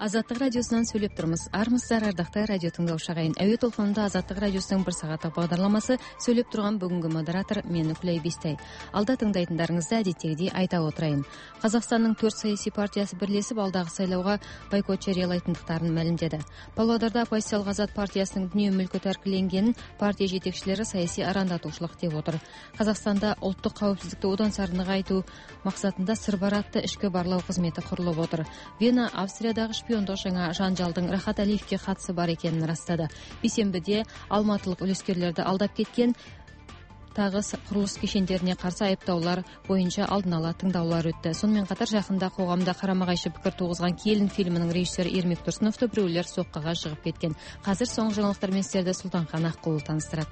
Азаттык радиосунан сүйлөп турмуз. Армысыздар, ардактуу радио тыңдоочу агайын. Әуе толкунунда Азаттык радиосунун 1 сааттык багдарламасы сөйлөп турган бүгүнкү модератор мен Үкүлөй Бистай. Алда тыңдайтындарыңызды адеттегидей айтап отурайын. Казакстандын 4 саясий партиясы бирлешип алдагы сайлоого бойкот жарыялайтындыктарын маалимдеди. Павлодарда Оппозициялык Азат партиясынын дүнүйө мүлкү тәркиленгенин партия жетекчилери саясий арандатуучулук деп отур. Казакстанда улуттук каопсиздикти одан сары ныгайтуу максатында сырбаратты ишке барлоо кызмети курулуп отур. Вена Австриядагы шпиондук жаңа жанжалдын Рахат Алиевге катысы бар экенин ырастады. Бейсенбиде алматылык үлескерлерди алдап кеткен тагы курулуш кешендерине каршы айыптоолор боюнча алдын ала тыңдаулар өттү. Сонун менен катар жакында коомдо карама кайшы пикир тугузган Келин фильминин режиссеру Эрмек Турсуновду бирөөлөр соккага жыгып кеткен. Азыр соңку жаңылыктар менен сиздерди Султанхан Аккулов тааныштырат.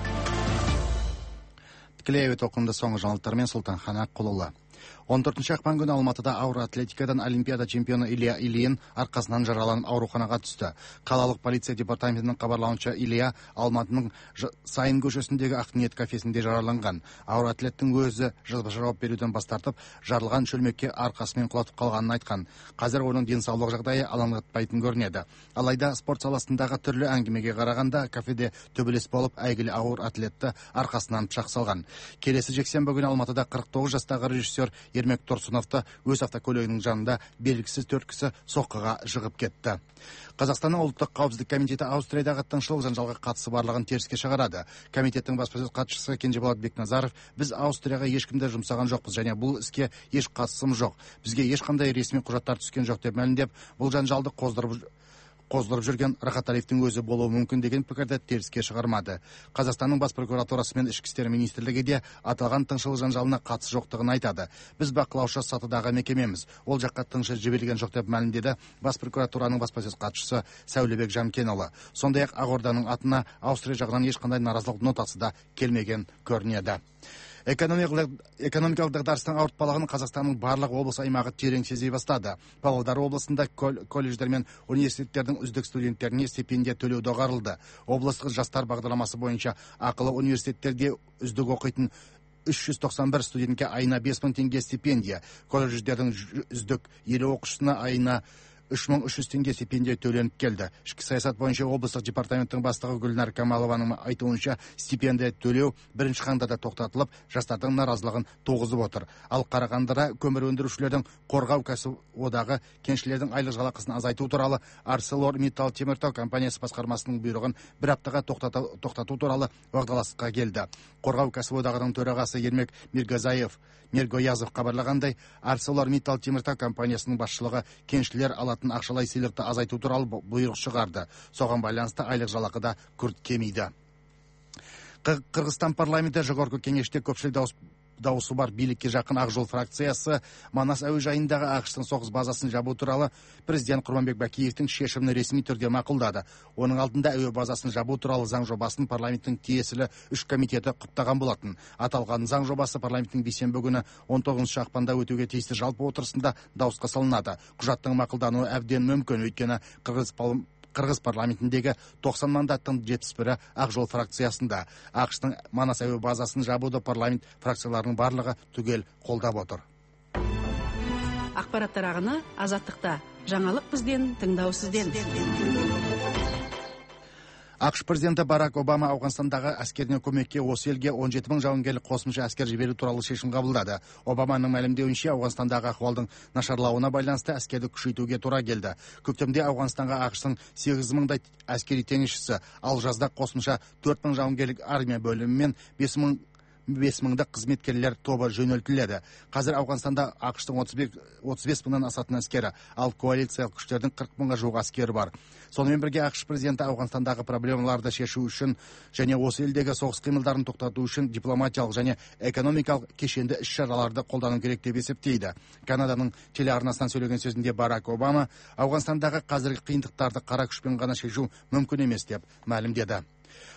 Тикелей толкунда соңку жаңылыктар менен Султанхан Аккулов. 14 акпан күнү Алматыда ауыр атлетикадан Олимпиада чемпиону Илья Ильин аркасынан жараланып ауруханага түштү. Калалык полиция департаментинин кабарлауынча Илья Алматынын Сайын көчөсүндөгү Ак Ниет кафесинде жараланган. Ауыр атлеттин өзү жооп берүүдөн бас тартып, жарылган чөлмөккө аркасы менен кулатып калганын айткан. Казыр онун ден соолук жагдайы алаңдатпайтын көрүнөдү. Алайда спорт саласындагы түрлүү әңгимеге караганда кафеде төбөлөс болуп, айгиле ауыр атлетти аркасынан пычак салган. Келеси жексенбі күнү Алматыда 49 жастагы режиссер Эрмек Турсуновду өз автокөлөгүнүн жанында белгисиз 4 киши соккага жыгып кетти. Казакстандын улуттук каопсиздик комитети Австриядагы тынччылык жанжалга катышы барлыгын терске чыгарады. Комитеттин баспасөз катчысы Кенжеболот Бекназаров: "Биз Австрияга эч кимди жумсаган жокпуз жана бул иске эч катышым жок. Бизге эч кандай ресми кужаттар түскөн жок" деп маалимдеп, бул жанжалды коздуруп жүрген Рахат Алиевдин өзү болуу мүмкүн деген пикирди терске чыгармады. Казакстандын бас прокуратурасы менен Ички иштер министрлиги де аталган тынччылык жанжалына катышы жоктугун айтады. Биз бакылаучу сатыдагы мекемебиз. Ол жакка тынчы жиберилген жок деп маалимдеди бас прокуратуранын баспасөз катчысы Сәулебек Жамкен уулу. Сондай-ак Ак Орданын атына Австрия жагынан эч кандай наразылык нотасы да келмеген көрүнөдү. Экономикалык дагдарыстын ауыртпалыгын Казакстандын барлык облус аймагы терең сезе баштады. Павлодар облусунда колледждер менен университеттердин үздүк студенттерине стипендия төлөө догарылды. Облустук жаштар багдарламасы боюнча акылы университеттерде үздүк окуйтун 391 студентке айына 5000 теңге стипендия, колледждердин үздүк 50 окуучусуна айына 3300 теңге стипендия төлөнүп келди. Ички саясат боюнча облустук департаменттин баштыгы Гүлнар Камалованын айтуунча, стипендия төлөө биринчи кандада токтотулуп, жаштардын наразылыгын тугузуп отур. Ал Карагандыда көмүр өндүрүүчүлөрдүн коргоо кәсиподагы кенчилердин айлык жалакысын азайтуу тууралуу ArcelorMittal темиртау компаниясы башкармасынын буйругун бир аптага токтотуу тууралуу вагдалашканга келди. Коргоо кәсиподагынын төрагасы Ермек Миргоязов кабарлагандай, ArcelorMittal темиртау компаниясынын башчылыгы кенчилер алатын акчалай сыйлыкты азайтуу тууралуу буйрук чыгарды. Согон байланыштуу айлык жалакы да күрт кемийди. Кыргызстан парламенти жогорку кеңеште көпчүлүк дауысы бар бийликке жакын Ак Жол фракциясы Манас әуе жайындагы АКШтын согуз базасын жабуу тууралуу президент Курманбек Бакиевдин чечимин ресми түрдө макулдады. Онун алдында әуе базасын жабуу тууралуу заң жобасын парламенттин тиесилүү 3 комитети куттаган болотун. Аталган заң жобасы парламенттин бейсенбі күнү 19 акпанда өтүүгө тийиштүү жалпы отурусунда дауыска салынады. Кужаттын макулдануу абден мүмкүн, өйткөнү Кыргыз парламентиндеги 90 мандаттын 71-и Ак Жол фракциясында. АКШтын Манас әуе базасын жабууду парламент фракцияларынын барлыгы түгел колдоп отур. Акпараттар агыны Азаттыкта. Жаңалык бизден, тыңдоо сизден. АКШ президенти Барак Обама Афганстандагы аскерине көмөккө осы элге 17 000 жауынгерлик косумча аскер жиберүү тууралуу чечим кабылдады. Обаманын маалимдеуинче, Афганстандагы акыбалдын нашарлауына байланыштуу аскерди күчөйтүүгө туура келди. Көктөмдө Афганстанга АКШтын 8 000 аскери теңишчиси, ал жазда косумча 4 000 жауынгерлик армия бөлүмү менен 5 000 кызметкерлер тобу жөнөлтүлөдү. Казыр Афганстанда АКШтын 35 000 асатын аскери, ал коалициялык күчтөрдүн 40 000 жук аскери бар. Сонымен бірге АКШ президенти Афганстандагы проблемаларды шешу үчүн және осы элдеги согуш кыймылдарын токтотуу үчүн дипломатиялык және экономикалык кешенди иш-чараларды колдонуу керек деп эсептейди. Канаданын телеарнасынан сөйлөгөн сөзүндө Барак Обама Афганстандагы казыркы кыйынтыктарды кара күчпен гана шешүү мүмкүн эмес деп маалимдеди.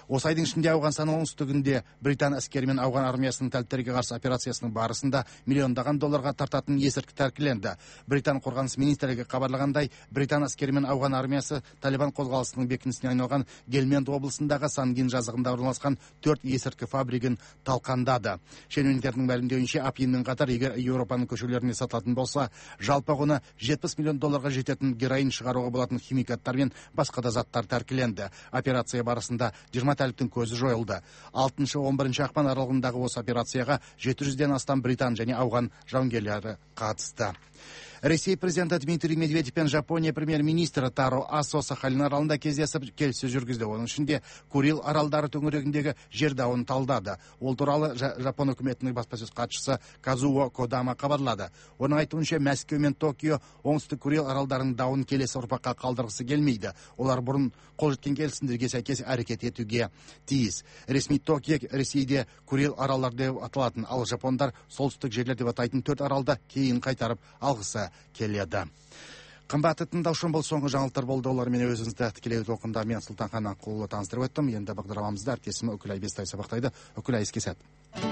Осы айдың ішінде Ауғанстан оңтүстігінде Британ әскері мен ауған армиясының тәліптерге қарсы операциясының барысында миллиондаған долларға тартатын есірткі тәркіленді. Британ қорғаныс министрлігі хабарлағандай, Британ әскері мен ауған армиясы Талибан қозғалысының бекінісіне айналған Гельманд облысындағы Сангин жазығында орналасқан 4 есірткі фабригін талқандады. Шенеуніктердің мәлімдеуінше, апиынмен қатар, егер Еуропаның көшелеріне сатылатын болса, жалпы құны $70 миллион жететін героин шығаруға болатын химикаттар мен басқа да заттар тәркіленді. Операция барысында 20 тәліптің көзі жойылды. 6-11 ақпан аралығындағы осы операцияға 700-ден астам британ және ауған жауынгерлері қатысты. Ресей президенті Дмитрий Медведев пен Жапония премьер-министрі Таро Асо Сахалин аралында кездесіп келіссөз жүргізді. Оның ішінде Курил аралдары төңірегіндегі жер дауын талдады. Ол туралы Жапон үкіметінің баспасөз хатшысы Казуо Кодама хабарлады. Оның айтуынша, Мәскеу мен Токио оңтүстік Курил аралдарының дауын келесі ұрпаққа қалдырғысы келмейді. Олар бұрын қол жеткен келісімдерге сәйкес әрекет етуге тиіс. Ресми Токио Ресейде Курил аралдар деп аталатын, ал жапондар солтүстік жерлер деп атайтын 4 аралда кейін қайтарып алғысы келеді. Қымбатты тыңдаушым, бұл соңғы жаңалықтар болды. Олармен өзіңізді тікелей толқында мен Сұлтанхан Аққұлы таныстырып өттім. Енді бағдарламамызды әріптесім Үкілай Бестай сабақтайды. Үкілай, іске сәт.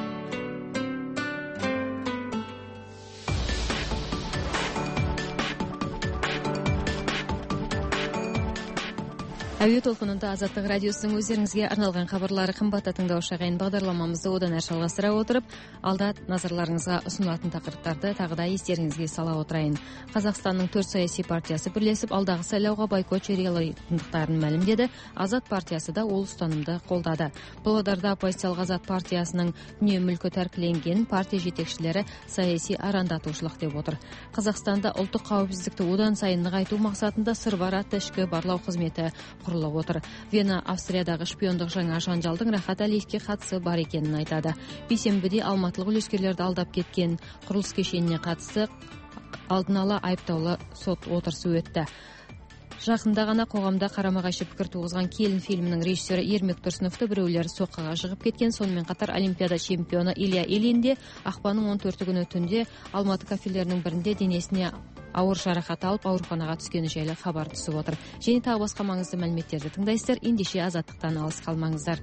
Әуе толқынында Азаттық радиосының өздеріңізге арналған хабарлары. Қымбатты тыңдаушы ағайын, бағдарламамызды одан әрі жалғастыра отырып, алда назарларыңызға ұсынылатын тақырыптарды тағы да естеріңізге сала отырайын. Қазақстанның 4 саяси партиясы бірлесіп алдағы сайлауға бойкот жариялайтындықтарын мәлімдеді. Азат партиясы да ол ұстанымды қолдады. Павлодарда оппозициялық Азат партиясының дүние мүлкі тәркіленген, партия жетекшілері саяси арандатушылық деп отыр. Қазақстанда ұлттық қауіпсіздікті одан сайын нығайту мақсатында сырбар атты ішкі барлау қызметі құрылып отыр. Вена Австриядағы шпиондық жаңа жанжалдың Рахат Әлиевке қатысы бар екенін айтады. Бейсенбіде алматылық үлескерлерді алдап кеткен құрылыс кешеніне қатысты алдын ала айыптаулы сот отырысы өтті. Жақында ғана қоғамда қарама-қайшы пікір туғызған Келін фильмінің режиссері Ермек Тұрсыновты біреулер соққыға жығып кеткен. Сонымен қатар Олимпиада чемпионы Илья Ильин де ақпанның 14 күні түнде Алматы кафелерінің бірінде денесіне ауыр жарақат алып ауруханаға түскені жайлы хабар түсіп отыр. Және тағы басқа маңызды мәліметтерді тыңдайсыздар. Ендеше Азаттықтан алыс қалмаңыздар.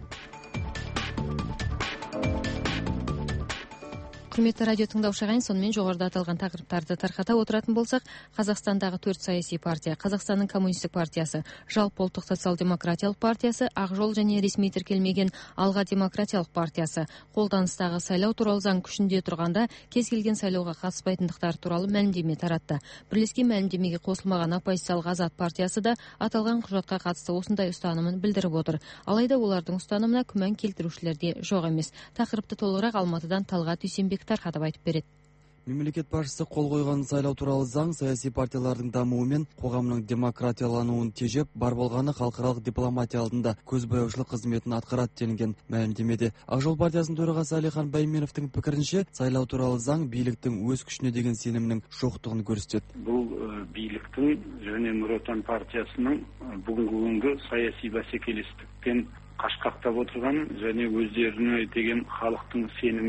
Құрметті радио тыңдаушы ағайын, сонымен жоғарыда аталған тақырыптарды тарқата отыратын болсақ, Қазақстандағы 4 саяси партия, Қазақстанның коммунистік партиясы, Жалпы ұлттық социал-демократиялық партиясы, Ақ жол және ресми тіркелмеген Алға демократиялық партиясы қолданыстағы сайлау туралы заң күшінде тұрғанда кез келген сайлауға қатыспайтындықтар туралы мәлімдеме таратты. Бірлескен мәлімдемеге қосылмаған оппозициялық Азат партиясы да аталған құжатқа қатысты осындай ұстанымын білдіріп отыр. Алайда олардың ұстанымына күмән келтірушілер де жоқ емес. Тақырыпты толығырақ Алматыдан Талғат Дүйсенбек тарқатып айтып береді. Мемлекет басшысы қол қойған сайлау туралы заң саяси партиялардың дамуы мен қоғамның демократиялануын тежеп, бар болғаны халықаралық дипломатия алдында көзбояушылық қызметін атқарады делінген мәлімдемеде. Ақ жол партиясының төрағасы Әлихан Бәйменовтің пікірінше, сайлау туралы заң биліктің өз күшіне деген сенімнің жоқтығын көрсетеді. Бұл биліктің және Нұр Отан партиясының бүгінгі саяси бәсекелестіктен қашқақтап отырған және өздеріне деген халықтың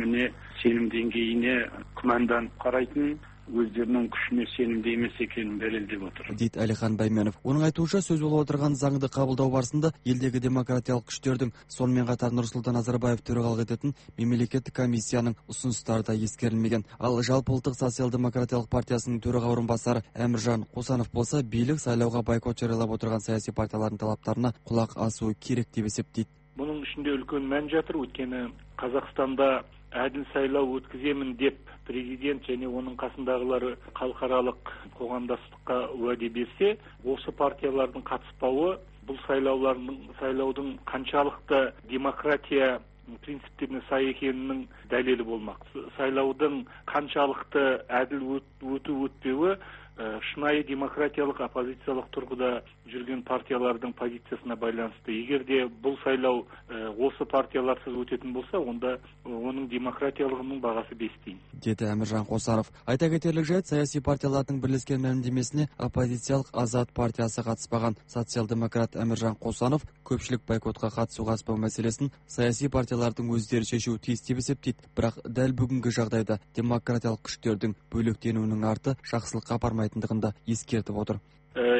сенім деңгейіне күмәнданып қарайтын, өздерінің күшіне сенімді емес екенін дәлелдеп отыр, дейді Әлихан Бәйменов. Оның айтуынша, сөз болып отырған заңды қабылдау барысында елдегі демократиялық күштердің, сонымен қатар Нұрсұлтан Назарбаев төрағалық ететін мемлекеттік комиссияның ұсыныстары да ескерілмеген. Ал Жалпы ұлттық социал-демократиялық партиясының төраға орынбасары Әміржан Қосанов болса, билік сайлауға бойкот жариялап отырған саяси партиялардың талаптарына құлақ асуы керек деп есептейді. Бұның ішінде үлкен мән жатыр, өйткені Қазақстанда әділ сайлау өткіземін деп президент және оның қасындағылары халықаралық қоғамдастыққа уәде берсе, осы партиялардың қатыспауы бұл сайлаудың қаншалықты демократия принциптеріне сай екенінің дәлелі болмақ. Сайлаудың қаншалықты әділ өтпеуі шынайы демократиялық оппозициялық тұрғыда жүрген партиялардың позициясына байланысты. Егер де бұл сайлау осы партияларсыз өтетін болса, онда оның демократиялығының бағасы 5 тиын, деді Әміржан Қосанов. Айта кетерлік жайт, саяси партиялардың бірлескен мәлімдемесіне оппозициялық Азат партиясы қатыспаған. Социал-демократ Әміржан Қосанов көпшілік бойкотқа қатыспау мәселесін саяси партиялардың өздері шешуі тиіс деп есептейді. Бірақ дәл бүгінгі жағдайда демократиялық күштердің бөлектенуінің арты жақсылыққа апармайтындығын да ескертіп отыр.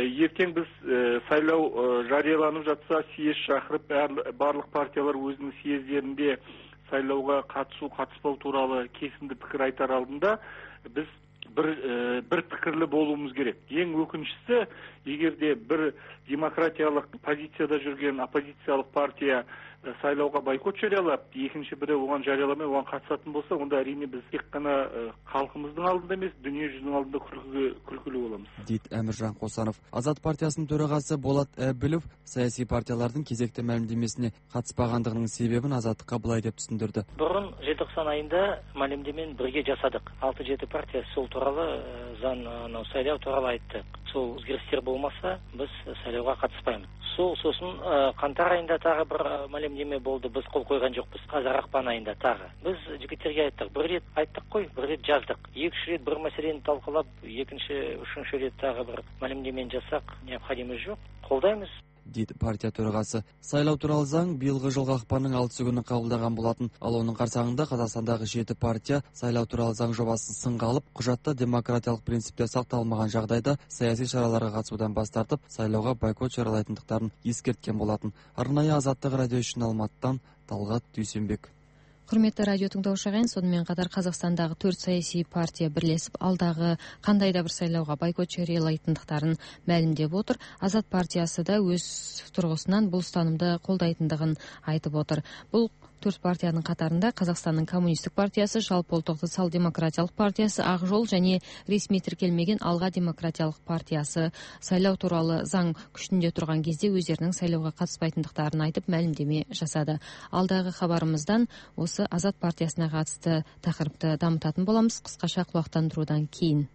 ертең біз сайлау жарияланып жатса, съезд шақырып, барлық партиялар өзінің съездерінде сайлауға қатыспау туралы кесімді пікір айтар алдында біз бір пікірлі болуымыз керек. Ең өкініштісі, егерде бір демократиялық позицияда жүрген оппозициялық партия сайлауға бойкот жариялап, екінші бірі оған жарияламай, оған қатысатын болса, онда әрине біз тек қана халқымыздың алдында емес, дүние жүзінің алдында күлкілі боламыз. Дейді Әміржан Қосанов. Азат партиясының төрағасы Болат Әбілов саяси партиялардың кезекті мәлімдемесіне қатыспағандығының себебін Азаттыққа былай деп түсіндірді. Бұрын желтоқсан айында мәлімдемені бірге жасадық. 6-7 партия сол туралы заң сайлау туралы айтты. Сол өзгерістер болмаса, біз сайлауға қатыспаймыз. Сосын қаңтар айында тағы бір мәлімдеме болды, біз қол қойған жоқпыз. Қазір ақпан айында тағы. Біз жігіттерге айттық, бір рет айттық қой, бір рет жаздық. Екінші рет бір мәселені талқылап, үшінші рет тағы бір мәлімдемені жасақ, необходимы жоқ. Қолдаймыз. Дейді партия төрағасы. Сайлау туралы заң биылғы жылғы ақпанның 6 күні қабылдаған болатын. Ал оның қарсаңында Қазақстандағы 7 партия сайлау туралы заң жобасын сынға алып, құжатта демократиялық принциптер сақталмаған жағдайда саяси шараларға қатысудан бас тартып, сайлауға бойкот жариялайтындықтарын ескерткен болатын. Арнайы Азаттық радио үшін Алматыдан Талғат Дүйсенбек. Құрметті радио тыңдаушы ағайын, сонымен қатар Қазақстандағы 4 саяси партия бірлесіп алдағы қандай да бір сайлауға бойкот жариялайтындықтарын мәлімдеп отыр. Азат партиясы да өз тұрғысынан бұл ұстанымды қолдайтындығын айтып отыр. Бұл 4 партияның қатарында Қазақстанның коммунистік партиясы, Жалпыұлттық социал-демократиялық партиясы, Ақ жол және ресми тіркелмеген Алға демократиялық партиясы сайлау туралы заң күшінде тұрған кезде өздерінің сайлауға қатыспайтындықтарын айтып мәлімдеме жасады. Алдағы хабарымыздан осы Азат партиясына қатысты тақырыпты дамытатын боламыз, қысқаша құлақтандырудан кейін.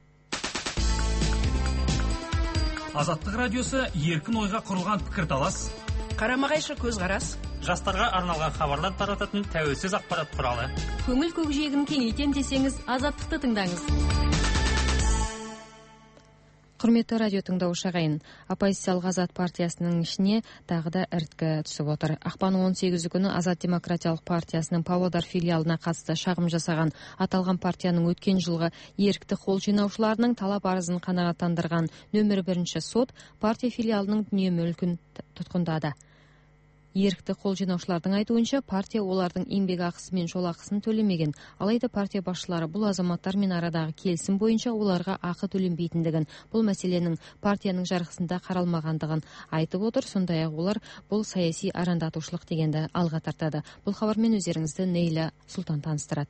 Азаттық радиосы еркін ойға құрылған пікірталас, Қарама-қайшы көзқарас, жастарға арналған хабарлар тарататын тәуелсіз ақпарат құралы. Көңіл көкжиегін кеңейтем десеңіз, Азаттықты тыңдаңыз. Құрметті радио тыңдаушы ағайын, оппозициялық Азат партиясының ішіне тағы да іріткі түсіп отыр. Ақпан 18 күні Азат демократиялық партиясының Павлодар филиалына қатысты шағым жасаған аталған партияның өткен жылғы ерікті қол жинаушыларының талап арызын қанағаттандырған нөмір 1 сот партия филиалының дүние мүлкін тұтқындады. Ерікті қол жинаушылардың айтуынша партия олардың еңбек ақысы мен жол ақысын төлемеген. Алайда партия басшылары бұл азаматтармен арадағы келісім бойынша оларға ақы төленбейтіндігін, бұл мәселенің партияның жарғысында қаралмағандығын айтып отыр. Сондай-ақ олар бұл саяси арандатушылық дегенді алға тартады. Бұл хабармен өздеріңізді Нейла Сұлтан таныстырады.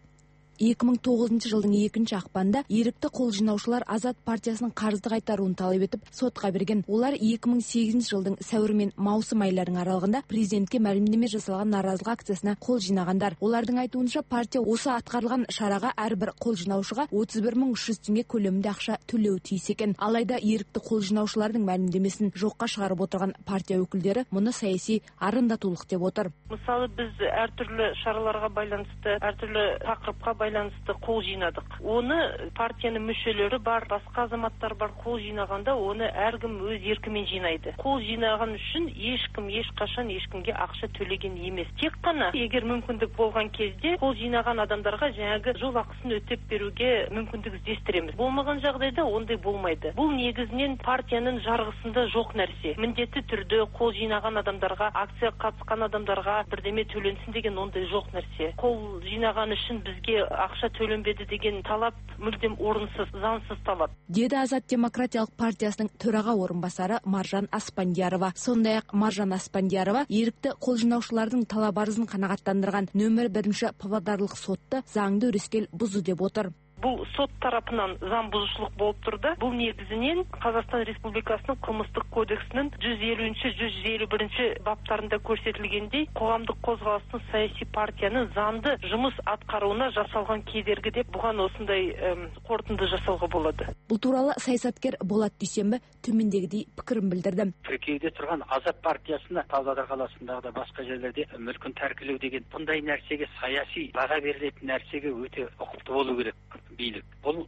2009 жылдың 2 ақпанда ерікті қол жинаушылар Азат партиясының қарызды қайтаруын талап етіп сотқа берген. Олар 2008 жылдың сәуір мен маусым айларының аралығында президентке мәлімдеме жасалған наразылық акциясына қол жинағандар. Олардың айтуынша партия осы атқарылған шараға әрбір қол жинаушыға 31.300 теңге көлемінде ақша төлеуі тиіс екен. Алайда ерікті қол жинаушылардың мәлімдемесін жоққа шығарып отырған партия өкілдері мұны саяси арандатушылық деп отыр. Мысалы, біз әртүрлі шараларға байланысты, әртүрлі тақырыпқа байланысты қол жинадық. Оны партияның мүшелері бар, басқа азаматтар бар, қол жинағанда оны әркім өз еркімен жинайды. Қол жинаған үшін ешкім ешқашан ешкімге ақша төлеген емес. Тек қана егер мүмкіндік болған кезде қол жинаған адамдарға жаңағы жол ақысын өтеп беруге мүмкіндік іздестіреміз. Болмаған жағдайда ондай болмайды. Бұл негізінен партияның жарғысында жоқ нәрсе. Міндетті түрде қол жинаған адамдарға, акция қатысқан адамдарға бірдеме төленсін деген ондай жоқ нәрсе. Қол жинаған үшін бізге ақша төленбеді деген талап мүлдем орынсыз, заңсыз талап. Деді Азат демократиялық партиясының төраға орынбасары Маржан Аспандиярова. Сондай-ақ Маржан Аспандиярова ерікті қол жинаушылардың талап арызын қанағаттандырған нөмір 1 павлодарлық сотты заңды өрескел бұзды деп отыр. Бұл сот тарапынан заң бұзушылық болып тұрды. Бұл негізінен Қазақстан Республикасының қылмыстық кодексінің 150-151 баптарында көрсетілгендей, қоғамдық қозғалыстың саяси партияның заңды жұмыс атқаруына жасалған кедергі деп бұған осындай қорытынды жасауға болады. Бұл туралы саясаткер Болат Дүйсенбі төмендегідей пікірін білдірді. Тіркеуде тұрған Азат партиясына Павлодар қаласындағы да басқа жерлерде мүлкін тәркілеу деген бұндай нәрсеге, саяси баға берілетін нәрсеге өте ұқыпты болу керек билік. Бұл мәселе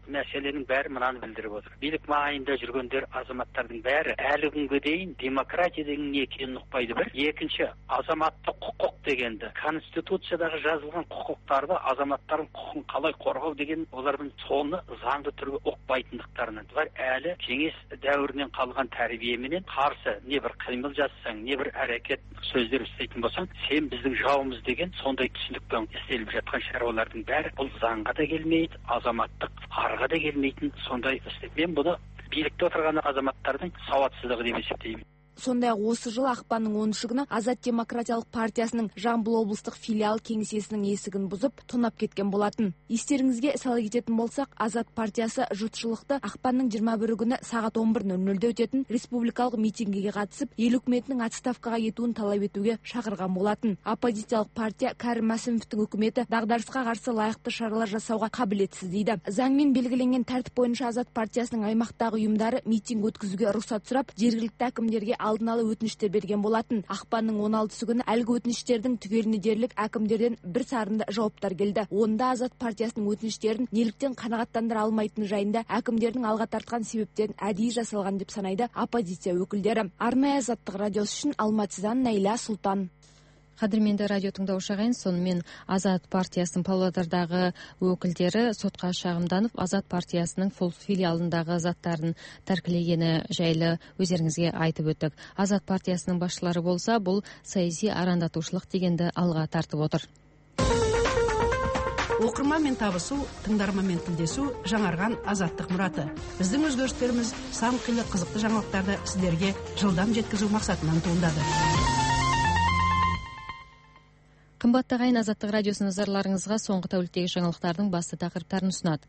мәселенің бәрі мынаны білдіріп отыр. Билік маңайында жүргендер азаматтардың бәрі әлі күнге дейін демократия деген не екенін ұқпайды. Бір, екінші, азаматтық құқық дегенді, конституциядағы жазылған құқықтарды, азаматтардың құқығын қалай қорғау деген олардың соны заңды түрге ұқпайтындықтарынан. Бұлар әлі кеңес дәуірінен қалған тәрбиеменен қарсы не бір қимыл жасасаң, не бір әрекет сөздер істейтін болсаң, сен біздің жауымыз деген сондай түсінікпен істеліп жатқан шаруалардың бәрі бұл заңға да келмейді, азаматтық арға да келмейтін сондай істеп. Мен бұны билікте отырған азаматтардың сауатсыздығы деп есептеймін. Сондай-ақ осы жылы ақпанның 10 күні Азат демократиялық партиясының Жамбыл облыстық филиал кеңсесінің есігін бұзып, тонап кеткен болатын. Естеріңізге сала кететін болсақ, Азат партиясы жұртшылықты ақпанның 21 күні сағат 11:00-де өтетін республикалық митингіге қатысып, ел үкіметінің отставкаға кетуін талап етуге шақырған болатын. Оппозициялық партия Кәрім Мәсімовтің үкіметі дағдарысқа қарсы лайықты шаралар жасауға қабілетсіз дейді. Заңмен белгіленген тәртіп бойынша Азат партиясының аймақтағы ұйымдары митинг өткізуге рұқсат сұрап, жергілікті әкімдерге алдын ала өтініштер берген болатын. Ақпанның 16 күні әлгі өтініштердің түгеліне дерлік әкімдерден бір сарында жауаптар келді. Онда Азат партиясының өтініштерін неліктен қанағаттандыра алмайтыны жайында әкімдердің алға тартқан себептерін әдейі жасалған деп санайды оппозиция өкілдері. Арнайы Азаттық радиосы үшін Алматыдан Найла Сұлтан. Қадірменді радио тыңдаушы ағайын, сонымен Азат партиясының Павлодардағы өкілдері сотқа шағымданып, Азат партиясының филиалындағы заттарын тәркілегені жайлы өздеріңізге айтып өттік. Азат партиясының басшылары болса, бұл саяси арандатушылық дегенді алға тартып отыр. Оқырманмен табысу, тыңдарманмен тілдесу жаңарған азаттық мұраты. Біздің өзгерістеріміз сан қилы қызықты жаңалықтарды сіздерге жылдам жеткізу мақсатынан туындады. Қымбатты ағайын, Азаттық радиосы назарларыңызға соңғы тәуліктегі жаңалықтардың басты тақырыптарын ұсынады.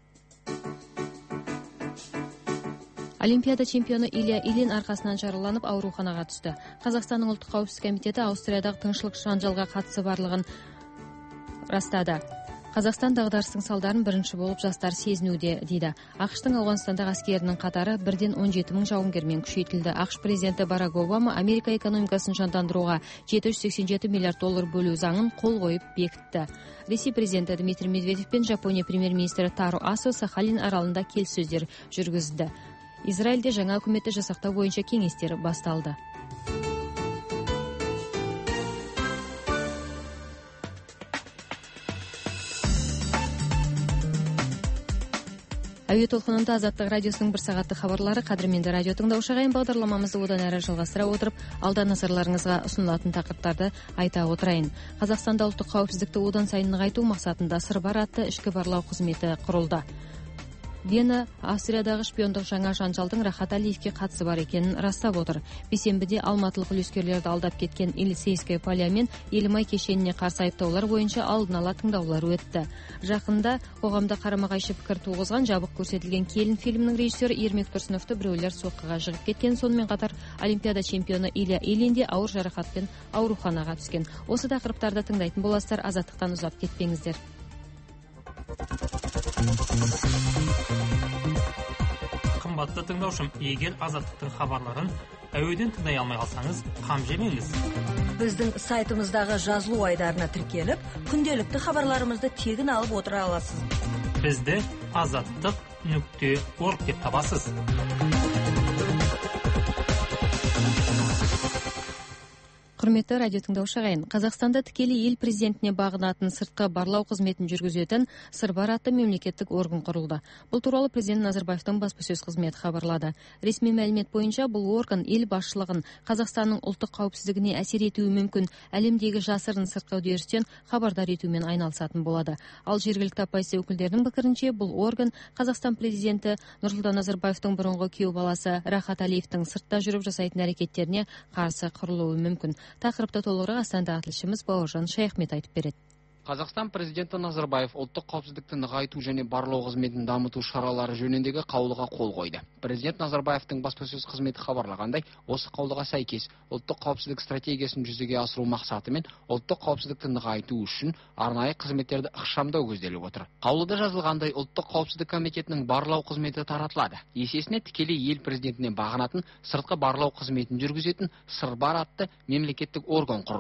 Олимпиада чемпионы Илья Ильин арқасынан жараланып ауруханаға түсті. Қазақстанның ұлттық қауіпсіздік комитеті Аустриядағы тыңшылық жанжалға қатысы барлығын растады. Қазақстан дағдарыстың салдарын бірінші болып жастар сезінуде, дейді. ақш-тың Ауғанстандағы әскерінің қатары 1-17 мың жауынгермен күшейтілді. ақш президенті Барак Обама Америка экономикасын жандандыруға $787 миллиард бөлу заңын қол қойып бекітті. Ресей президенті Дмитрий Медведев пен Жапония премьер-министрі Таро Асо Сахалин аралында келіссөздер жүргізді. Израильде жаңа үкіметті жасақтау бойынша кеңестер басталды. Әуе толқынында Азаттық радиосының бір сағатты хабарлары. Қадірменді радио тыңдаушы ағайын, бағдарламамызды одан әрі жалғастыра отырып, алда назарларыңызға ұсынылатын тақырыптарды айта отырайын. Қазақстанда ұлттық қауіпсіздікті одан сайын нығайту мақсатында Сырбар атты ішкі барлау қызметі құрылды. Вена Австриядағы шпиондық жаңа жанжалдың Рахат Алиевке қатысы бар екенін растап отыр. Бейсенбіде алматылық үлескерлерді алдап кеткен Елисейская поля мен Елімай кешеніне қарсы айыптаулар бойынша алдын ала тыңдаулар өтті. Жақында қоғамда қарама-қайшы пікір туғызған жабық көрсетілген келін фильмінің режиссері Ермек Тұрсыновты біреулер соққыға жығып кеткен. Сонымен қатар Олимпиада чемпионы Илья Ильин де ауыр жарақатпен ауруханаға түскен. Осы тақырыптарды тыңдайтын боласыздар, Азаттықтан ұзап кетпеңіздер. Қымбатты тыңдаушым, егер Азаттықтың хабарларын әуеден тыңдай алмай қалсаңыз, қам жемеңіз. Біздің сайтымыздағы жазылу айдарына тіркеліп, күнделікті хабарларымызды тегін алып отыра аласыз. Бізді azаттық.org деп табасыз. Құрметті радио тыңдаушы ағайын, Қазақстанда тікелей ел президентіне бағынатын сыртқы барлау қызметін жүргізетін Сырбар атты мемлекеттік орган құрылды. Бұл туралы президент Назарбаевтың баспасөз қызметі хабарлады. Ресми мәлімет бойынша бұл орган ел басшылығын Қазақстанның ұлттық қауіпсіздігіне әсер етуі мүмкін әлемдегі жасырын сыртқы үдерістен хабардар етумен айналысатын болады. Ал жергілікті оппозиция өкілдерінің пікірінше бұл орган Қазақстан президенті Нұрсұлтан Назарбаевтың бұрынғы күйеу баласы Рахат Алиевтің сыртта жүріп жасайтын әрекеттеріне қарсы құрылуы мүмкін. Тақырыпты толығырақ Астанадағы тілшіміз Бауыржан Шайхмет айтып береді. Қазақстан президенті Назарбаев ұлттық қауіпсіздікті нығайту және барлау қызметін дамыту шаралары жөніндегі қаулыға қол қойды. Президент Назарбаевтың баспасөз қызметі хабарлағандай, осы қаулыға сәйкес ұлттық қауіпсіздік стратегиясын жүзеге асыру мақсатымен ұлттық қауіпсіздікті нығайту үшін арнайы қызметтерді ықшамдау көзделіп отыр. Қаулыда жазылғандай, ұлттық қауіпсіздік комитетінің барлау қызметі таратылады. Есесіне тікелей ел президентіне бағынатын сыртқы барлау қызметін жүргізетін Сырбар атты мемлекеттік орган құрылды.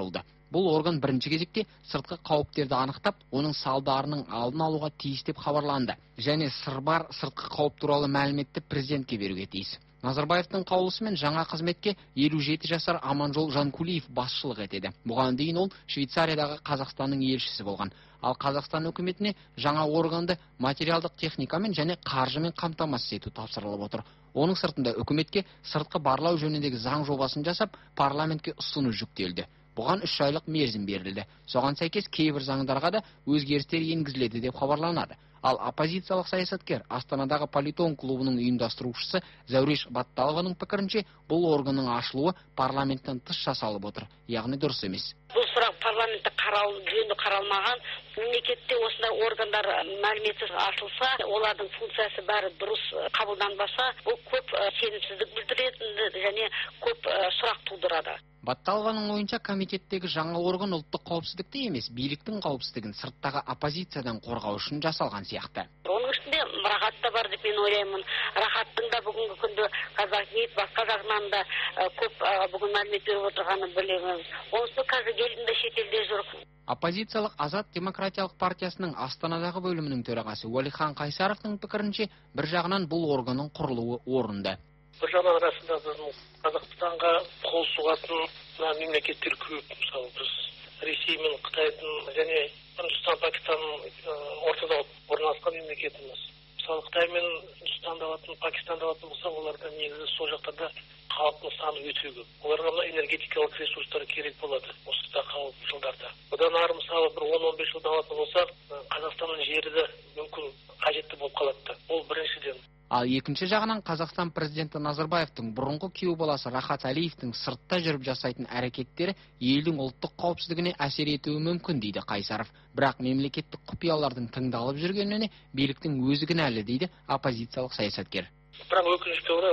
Бұл орган бірінші кезекте сыртқы қауіптерді анықтап, оның салдарының алдын алуға тиіс деп хабарланды. Және сырбар сыртқы қауіп туралы мәліметті президентке беруге тиіс. Назарбаевтың қаулысымен жаңа қызметке 57 жасар Аманжол Жанкулиев басшылық етеді. Бұған дейін ол Швейцариядағы Қазақстанның елшісі болған. Ал Қазақстан үкіметіне жаңа органды материалдық техникамен және қаржымен қамтамасыз ету тапсырылып отыр. Оның сыртында үкіметке сыртқы барлау жөніндегі заң жобасын жасап, парламентке ұсыну жүктелді. Бұған 3 айлық мерзім берілді. Соған сәйкес кейбір заңдарға да өзгерістер енгізіледі деп хабарланады. Ал оппозициялық саясаткер Астанадағы Политон клубының ұйымдастырушысы Зәуреш Батталованың пікірінше, бұл органның ашылуы парламенттен тыс жасалып отыр, яғни дұрыс емес. Бұл сұрақ парламентте жөнді қаралмаған. Мемлекетте осындай органдар мәліметсіз ашылса, олардың функциясы бәрі дұрыс қабылданбаса, бұл көп сенімсіздік білдіреді және көп сұрақ тудырады. Батталованың ойынша, комитеттегі жаңа орган ұлттық қауіпсіздікті емес, биліктің қауіпсіздігін сырттағы оппозициядан қорғау үшін жасалған сияқты. Оның ішінде рахат та бар деп мен ойлаймын. Рахаттың да бүгінгі күнде Казахмет, басқа жағынан да көп бүгін мәлімет беріп отырғаны білеміз. Онысы қазір елінде шетелде жүр. Оппозициялық Азат демократиялық партиясының Астанадағы бөлімінің төрағасы Уәлихан Қайсаровтың пікірінше, бір жағынан бұл органның құрылуы орынды. Бір жағынан арасында біздің Қазақстанға қол сұғатын мемлекеттер көп. Мысалы, біз Ресей мен Қытайдың және Үндістан, Пакистанның ортада орналасқан мемлекетіміз. Мысалы, Қытай мен Үндістанды алатын, Пакистанды алатын болса, оларда негізі сол жақтарда халықтың саны өте көп. Оларға энергетикалық ресурстар керек болады осы қауіп жылдарда. Одан ары мысалы бір 10-15 жылда алатын болсақ, Қазақстанның жері де мүмкін қажетті болып қалады. Ол біріншіден. Ал екінші жағынан Қазақстан президенті Назарбаевтың бұрынғы күйеу баласы Рахат Әлиевтің сыртта жүріп жасайтын әрекеттері елдің ұлттық қауіпсіздігіне әсер етуі мүмкін дейді Қайсаров. Бірақ мемлекеттік құпиялардың тыңдалып жүргеніне биліктің өзі кінәлі дейді оппозициялық саясаткер. Бірақ өкінішке орай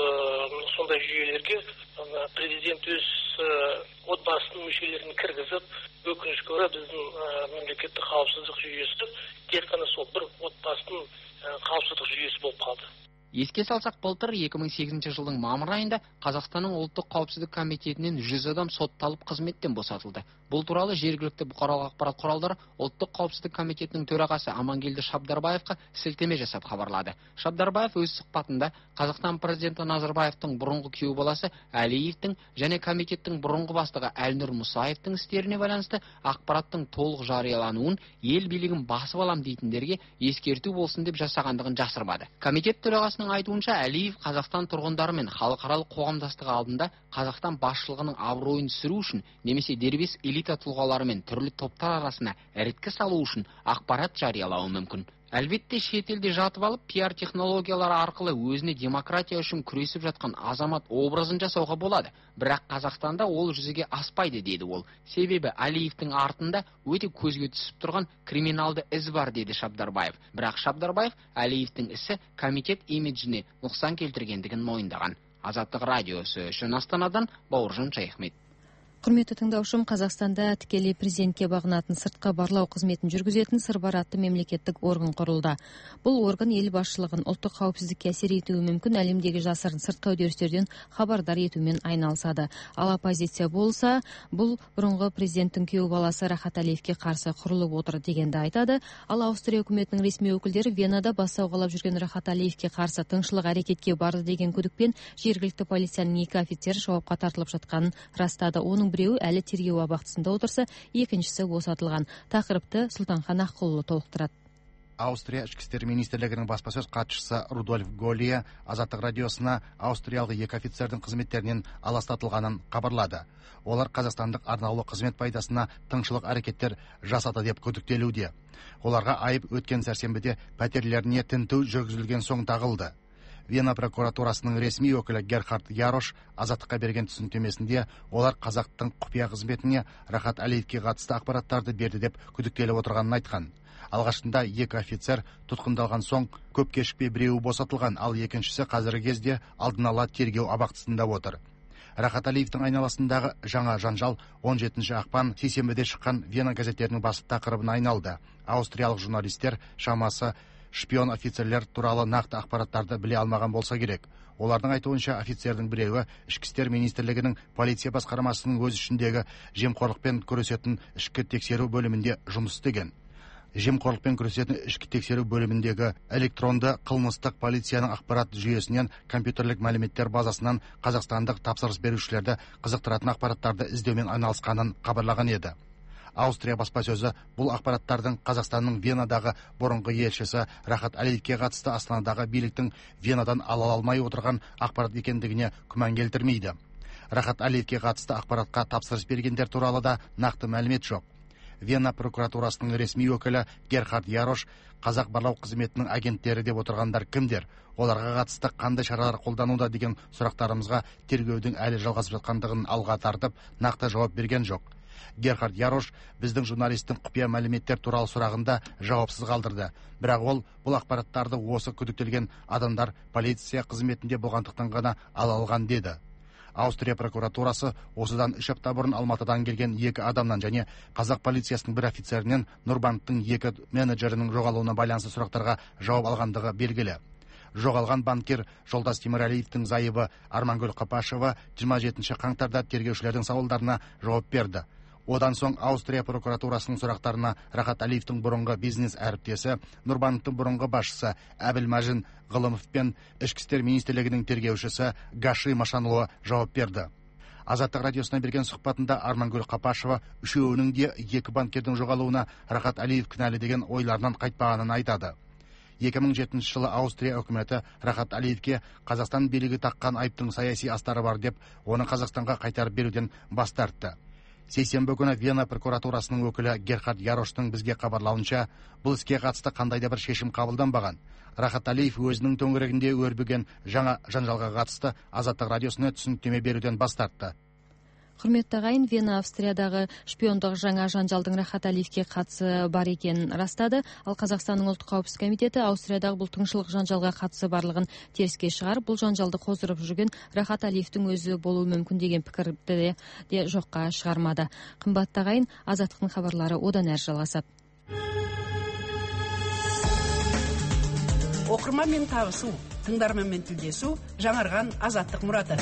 осы сондай жүйелерге президент өз отбасының мүшелерін кіргізіп, өкінішке орай біздің мемлекеттік қауіпсіздік жүйесі тек қана сол бір отбасының қауіпсіздік жүйесі болып қалды. Еске салсақ, былтыр 2008 жылдың мамыр айында Қазақстанның ұлттық қауіпсіздік комитетінен 100 адам сотталып қызметтен босатылды. Бұл туралы жергілікті бұқаралық ақпарат құралдары ұлттық қауіпсіздік комитетінің төрағасы Амангелді Шабдарбаевқа сілтеме жасап хабарлады. Шабдарбаев өз сұхбатында Қазақстан президенті Назарбаевтың бұрынғы күйеу баласы Әлиевтің және комитеттің бұрынғы бастығы Әлнұр Мұсаевтың істеріне байланысты ақпараттың толық жариялануын ел билігін басып алам дейтіндерге ескерту болсын деп жасағандығын жасырмады. Комитет төрағасының айтуынша, Әлиев Қазақстан тұрғындары мен халықаралық қоғамдастығы алдында Қазақстан басшылығының абыройын түсіру үшін немесе дербес элита тұлғалары мен түрлі топтар арасына іріткі салу үшін ақпарат жариялауы мүмкін. Әлбетте шетелде жатып алып, пиар технологиялары арқылы өзіне демократия үшін күресіп жатқан азамат образын жасауға болады. Бірақ Қазақстанда ол жүзеге аспайды деді ол. Себебі Әлиевтің артында өте көзге түсіп тұрған криминалды із бар деді Шабдарбаев. Бірақ Шабдарбаев Әлиевтің ісі комитет имиджіне нұқсан келтіргендігін мойындаған. Азаттық радиосы үшін Астанадан Бауыржан Шайхмет. Құрметті тыңдаушым, Қазақстанда тікелей президентке бағынатын сыртқы барлау қызметін жүргізетін Сырбар атты мемлекеттік орган құрылды. Бұл орган ел басшылығын ұлттық қауіпсіздікке әсер етуі мүмкін әлемдегі жасырын сыртқы үдерістерден хабардар етумен айналысады. Ал оппозиция болса, бұл бұрынғы президенттің күйеу баласы Рахат Әлиевке қарсы құрылып отыр дегенді айтады. Ал Аустрия үкіметінің ресми өкілдері Венада бас сауғалап жүрген Рахат Әлиевке қарсы тыңшылық әрекетке барды деген күдікпен жергілікті полицияның 2 офицері жауапқа тартылып жатқанын растады. Оның біреуі әлі тергеу абақтысында отырса, екіншісі босатылған. Тақырыпты Сұлтанхан Аққұлұлы толықтырады. Аустрия ішкі істер министрлігінің баспасөз хатшысы Рудольф Голия Азаттық радиосына аустриялық 2 офицердің қызметтерінен аластатылғанын хабарлады. Олар қазақстандық арнаулы қызмет пайдасына тыңшылық әрекеттер жасады деп күдіктелуде. Оларға айып өткен сәрсенбіде пәтерлеріне тінту жүргізілген соң тағылды. Вена прокуратурасының ресми өкілі Герхард Ярош Азаттыққа берген түсініктемесінде олар қазақтың құпия қызметіне Рахат Әлиевке қатысты ақпараттарды берді деп күдіктеліп отырғанын айтқан. Алғашында 2 офицер тұтқындалған соң көп кешікпей біреуі босатылған, ал екіншісі қазіргі кезде алдын ала тергеу абақтысында отыр. Рахат Әлиевтің айналасындағы жаңа жанжал 17 ақпан сейсенбіде шыққан Вена газеттерінің басты тақырыбына айналды. Аустриялық журналистер шамасы шпион офицерлер туралы нақты ақпараттарды біле алмаған болса керек. Олардың айтуынша офицердің біреуі ішкі істер министрлігінің полиция басқармасының өз ішіндегі жемқорлықпен күресетін ішкі тексеру бөлімінде жұмыс істеген. Жемқорлықпен күресетін ішкі тексеру бөліміндегі электронды қылмыстық полицияның ақпарат жүйесінен компьютерлік мәліметтер базасынан қазақстандық тапсырыс берушілерді қызықтыратын ақпараттарды іздеумен айналысқанын хабарлаған еді. Аустрия баспасөзі бұл ақпараттардың Қазақстанның Венадағы бұрынғы елшісі Рахат Алиевке қатысты Астанадағы биліктің Венадан ала алмай отырған ақпарат екендігіне күмән келтірмейді. Рахат Алиевке қатысты ақпаратқа тапсырыс бергендер туралы да нақты мәлімет жоқ. Вена прокуратурасының ресми өкілі Герхард Ярош қазақ барлау қызметінің агенттері деп отырғандар кімдер? Оларға қатысты қандай шаралар қолдануда деген сұрақтарымызға тергеудің әлі жалғасып жатқандығын алға тартып, нақты жауап берген жоқ. Герхард Ярош біздің журналистің құпия мәліметтер туралы сұрағында жауапсыз қалдырды. Бірақ ол бұл ақпараттарды осы күдіктелген адамдар полиция қызметінде болғандықтан ғана ала алған деді. Аустрия прокуратурасы осыдан 3 апта бұрын Алматыдан келген 2 адамнан және қазақ полициясының бір офицерінен Нұрбанктың 2 менеджерінің жоғалуына байланысты сұрақтарға жауап алғандығы белгілі. Жоғалған банкир Жолдас Темірәлиевтің зайыбы Армангүл Қапашева 27 қаңтарда тергеушілердің сауалдарына жауап берді. Одан соң Аустрия прокуратурасының сұрақтарына Рахат Алиевтің бұрынғы бизнес әріптесі, Нұрбанктың бұрынғы басшысы Әбілмәжін Ғылымов пен ішкі істер министрлігінің тергеушісі Гаши Машанло жауап берді. Азаттық радиосына берген сұхбатында Армангүл Қапашева үшеуінің де 2 банкирдің жоғалуына Рахат Алиев кінәлі деген ойларынан қайтпағанын айтады. 2007 жылы Аустрия үкіметі Рахат Алиевке Қазақстан билігі таққан айыптың саяси астары бар деп, оны Қазақстанға қайтарып беруден бас тартты. Сейсенбі күні Вена прокуратурасының өкілі Герхард Яроштың бізге хабарлауынша, бұл іске қатысты қандай да бір шешім қабылданбаған. Рахат Алиев өзінің төңірегінде өрбіген жаңа жанжалға қатысты Азаттық радиосына түсініктеме беруден бас тартты. Құрметті ағайын, Вена Австриядағы шпиондық жаңа жанжалдың Рахат Алиевке қатысы бар екенін растады. Ал Қазақстанның ұлттық қауіпсіздік комитеті Аустриядағы бұл тыңшылық жанжалға қатысы барлығын теріске шығарып, бұл жанжалды қоздырып жүрген Рахат Алиевтің өзі болуы мүмкін деген пікірді де жоққа шығармады. Қымбатты ағайын, Азаттықтың хабарлары одан әрі жалғасады. Оқырманмен табысу, тыңдарманмен тілдесу, жаңарған Азаттық мұраты.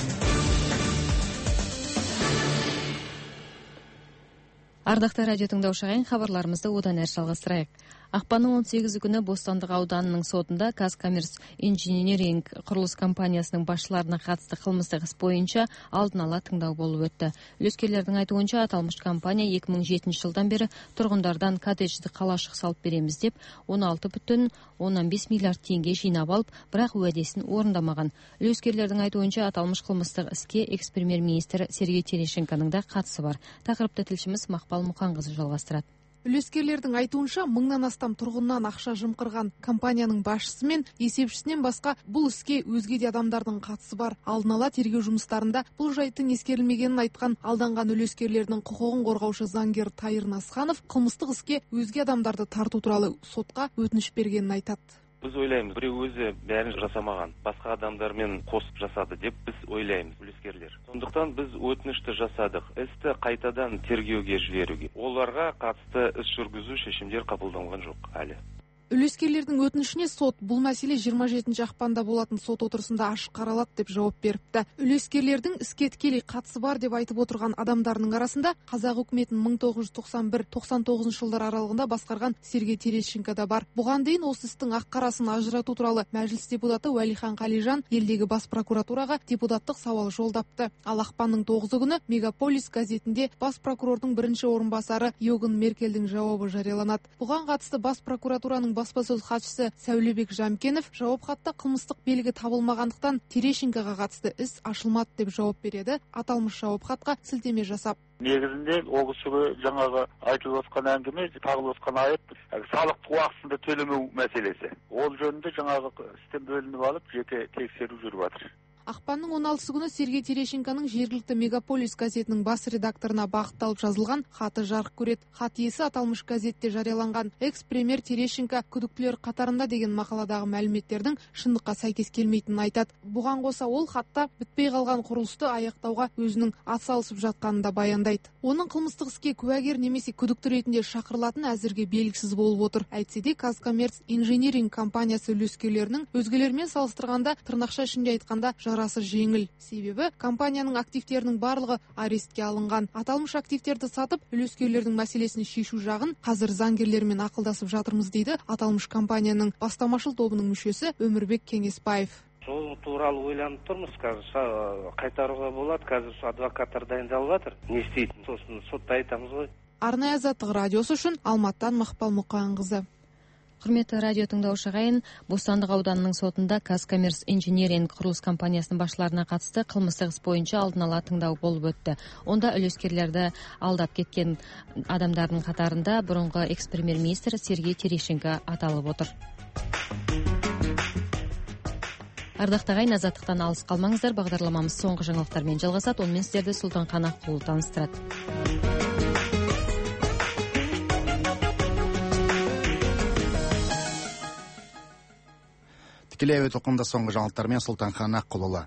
Ардақты радио тыңдаушы ағайын, хабарларымызды одан әрі жалғастырайық. Ақпанның 18 күні Бостандық ауданының сотында Казкоммерс инжиниринг құрылыс компаниясының басшыларына қатысты қылмыстық іс бойынша алдын ала тыңдау болып өтті. Үлескерлердің айтуынша, аталмыш компания 2007 жылдан бері тұрғындардан коттеджді қалашық салып береміз деп 16,15 миллиард теңге жинап алып, бірақ уәдесін орындамаған. Үлескерлердің айтуынша, аталмыш қылмыстық іске экс-премьер-министр Сергей Терещенконың да қатысы бар. Тақырыпты тілшіміз Мақпал Мұқанқызы жалғастырады. Үлескерлердің айтуынша, 1000-нан астам тұрғыннан ақша жымқырған компанияның басшысы мен есепшісінен басқа бұл іске өзге де адамдардың қатысы бар. Алдын ала тергеу жұмыстарында бұл жайттың ескерілмегенін айтқан алданған үлескерлердің құқығын қорғаушы заңгер Тайыр Насханов қылмыстық іске өзге адамдарды тарту туралы сотқа өтініш бергенін айтады. Біз ойлаймыз, біреу өзі бәрін жасамаған, басқа адамдармен қосып жасады деп біз ойлаймыз, үлескерлер. Сондықтан біз өтінішті жасадық, істі қайтадан тергеуге жіберуге. Оларға қатысты іс жүргізу шешімдер қабылданған жоқ әлі. Үлескерлердің өтінішіне сот бұл мәселе 27 ақпанда болатын сот отырысында ашық қаралады деп жауап беріпті. Үлескерлердің іске тікелей қатысы бар деп айтып отырған адамдарының арасында қазақ үкіметін 1991-99 жылдар аралығында басқарған Сергей Терещенко да бар. Бұған дейін осы істің ақ-қарасын ажырату туралы мәжіліс депутаты Уәлихан Қалижан елдегі бас прокуратураға депутаттық сауал жолдапты. Ал ақпанның 9 күні Мегаполис газетінде бас прокурордың бірінші орынбасары Йоган Меркельдің жауабы жарияланады. Бұған қатысты бас прокуратураның баспасөз хатшысы Сәулебек Жамкенов жауап хатта қылмыстық белгі табылмағандықтан Терещенкоға қатысты іс ашылмады деп жауап береді. Аталмыш жауап хатқа сілтеме жасап. Негізінде ол кісіге жаңағы айтылып отқан әңгіме, тағылып отқан айып салықты уақытында төлемеу мәселесі. Ол жөнінде жаңағы істен бөлініп алып, жеке тексеру жүріп жатыр. Ақпанның 16 күні Сергей Терещенконың жергілікті Мегаполис газетінің бас редакторына бағытталып жазылған хаты жарық көреді. Хат иесі аталмыш газетте жарияланған экс-премьер Терещенко күдіктілер қатарында деген мақаладағы мәліметтердің шындыққа сәйкес келмейтінін айтады. Бұған қоса ол хатта бітпей қалған құрылысты аяқтауға өзінің атсалысып жатқанын да баяндайды. Оның қылмыстық іске куәгер немесе күдікті ретінде шақырылатын әзірге белгісіз болып отыр. Әйтсе де Казкоммерц инжиниринг компаниясы үлескерлерінің өзгелермен салыстырғанда тырнақша ішінде айтқанда жарасы жеңіл. Себебі компанияның активтерінің барлығы арестке алынған. Аталмыш активтерді сатып, үлескерлердің мәселесін шешу жағын қазір заңгерлермен ақылдасып жатырмыз дейді аталмыш компанияның бастамашыл тобының мүшесі Өмірбек Кеңесбаев. Сол туралы ойланып тұрмыз, қазір қайтаруға болады, қазір адвокаттар дайындалып жатыр. Не істейтін, сосын сотта айтамыз ғой. Арнайы Азаттық радиосы үшін Алматтан Мақпал Мұқанқызы. Құрметті радио тыңдаушы ағайын, Бостандық ауданының сотында Казкоммерц инжиниринг құрылыс компаниясының басшыларына қатысты қылмыстық іс бойынша алдын ала тыңдау болып өтті. Онда үлескерлерді алдап кеткен адамдардың қатарында бұрынғы экс-премьер-министр Сергей Терещенко аталып отыр. Ардақты ағайын, Азаттықтан алыс қалмаңыздар. Бағдарламамыз соңғы жаңалықтармен жалғасады. Онымен сіздерді Сұлтан Қанақұлы таныстырады. Тікелей әуе толқынында соңғы жаңалықтармен Сұлтанхан Аққұлұлы.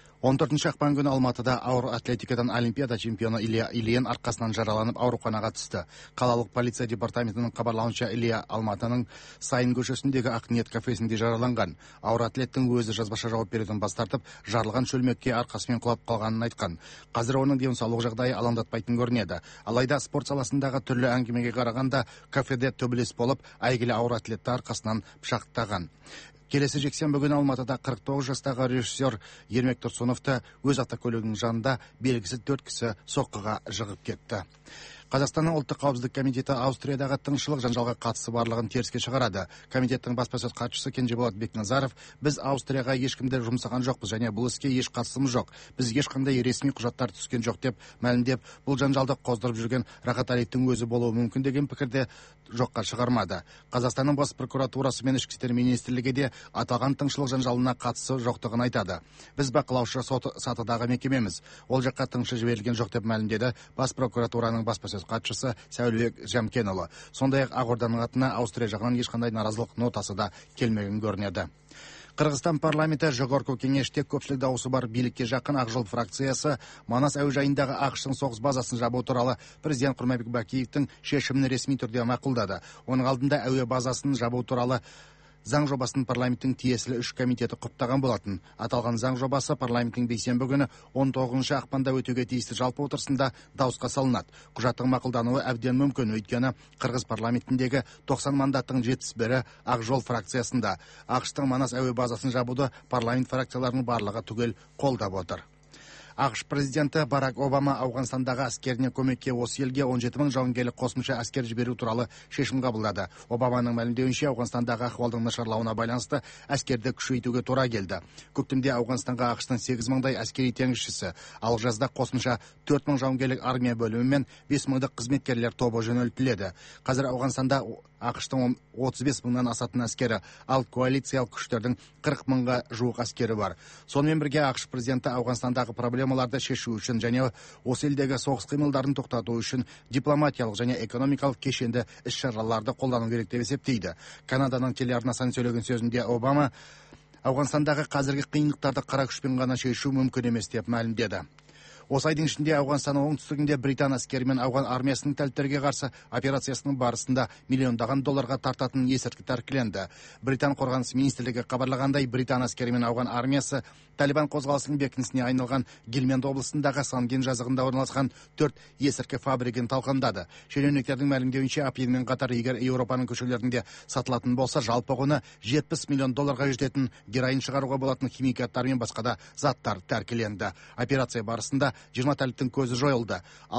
14 ақпан күні Алматыда ауыр атлетикадан олимпиада чемпионы Ильен арқасынан жараланып ауруханаға түсті. Қалалық полиция департаментінің хабарлауынша Илья Алматының Сайын көшесіндегі Ақниет кафесінде жараланған. Ауыр атлеттің өзі жазбаша жауап беруден бас тартып, жарылған шөлмекке арқасымен құлап қалғанын айтқан. Қазір оның денсаулық жағдайы алаңдатпайтын көрінеді. Алайда спорт саласындағы түрлі әңгімеге қарағанда кафеде төбелес болып, әйгілі ауыр атлетті арқасынан пышақтаған. Келесі жексенбі күні Алматыда 49 жастағы режиссер Ермек Тұрсыновты өз автокөлігінің жанында белгісіз 4 кісі соққыға жығып кетті. Қазақстанның ұлттық қауіпсіздік комитеті Аустриядағы тыңшылық жанжалға қатысы барлығын теріске шығарады. Комитеттің баспасөз хатшысы Кенжеболат Бекназаров: "Біз Аустрияға ешкімді жұмсаған жоқпыз және бұл іске еш қатысымыз жоқ. Біз ешқандай ресми құжаттар түскен жоқ" деп мәлімдеп, бұл жанжалды қоздырып жүрген Рахаталиевтің өзі болуы мүмкін деген пікірде жоққа шығармады. Қазақстанның бас прокуратурасы мен ішкі істер министрлігі де аталған тыңшылық жанжалына қатысы жоқтығын айтады. "Біз бақылаушы сатыдағы мекемеміз. Ол жаққа тыңшы жіберілген жоқ" деп мәлімдеді бас прокуратураның баспасөз хатшысы Сәулебек Жамкенұлы. Сондай-ақ Ақорданың атына Аустрия жағынан ешқандай наразылық нотасы да келмеген көрінеді. Қырғызстан парламенті жоғарғы кеңеште көпшілік дауысы бар билікке жақын Ақ жол фракциясы Манас әуежайындағы ақштың соғыс базасын жабу туралы президент Құрманбек Бакиевтің шешімін ресми түрде мақұлдады. Оның алдында әуе базасын жабу туралы заң жобасын парламенттің тиесілі 3 комитеті құптаған болатын. Аталған заң жобасы парламенттің бейсенбі күні 19 ақпанда өтуге тиісті жалпы отырысында дауысқа салынады. Құжаттың мақұлдануы әбден мүмкін, өйткені Қырғыз парламентіндегі 90 мандаттың 71-і Ақ жол фракциясында. ақштың Манас әуе базасын жабуды парламент фракцияларының барлығы түгел қолдап отыр. ақш президенті Барак Обама Ауғанстандағы әскеріне көмекке осы елге 17 мың жауынгерлік қосымша әскер жіберу туралы шешім қабылдады. Обаманың мәлімдеуінше, Ауғанстандағы ахуалдың нашарлауына байланысты әскерді күшейтуге тура келді. Көктемде Ауғанстанға ақштың 8 мыңдай әскери теңізшісі, ал жазда қосымша 4 мың жауынгерлік армия бөлімі мен 5 мыңдық қызметкерлер тобы жөнелтіледі. Қазір Ауғанстанда ақштың 35 мыңнан асатын әскері, ал коалициялық күштердің 40 мыңға жуық әскері бар. Сонымен бірге ақш президенті Ауғанстандағы проблемаларды шешу үшін және осы елдегі соғыс қимылдарын тоқтату үшін дипломатиялық және экономикалық кешенді іс-шараларды қолдану керек деп есептейді. Канаданың телеарнасына сөйлеген сөзінде Обама Ауғанстандағы қазіргі қиындықтарды қара күшпен ғана шешу мүмкін емес деп мәлімдеді. Осы айдың ішінде Ауғанстанның оңтүстігінде Британ әскері мен ауған армиясының тәліптерге қарсы операциясының барысында миллиондаған долларға тартатын есірткі тәркіленді. Британ қорғаныс министрлігі хабарлағандай, Британ әскері мен ауған армиясы Талибан қозғалысының бекінісіне айналған Гельманд облысындағы Санген жазығында орналасқан 4 есірткі фабригін талқандады. Шенеуніктердің мәлімдеуінше, апелмен қатар егер Еуропаның көшелерінде сатылатын болса, жалпы құны 70 миллион долларға жететін героин шығаруға болатын химикаттар мен басқа да заттар тәркіленді. Операция барысында 20 тәліптің көзі жойылды.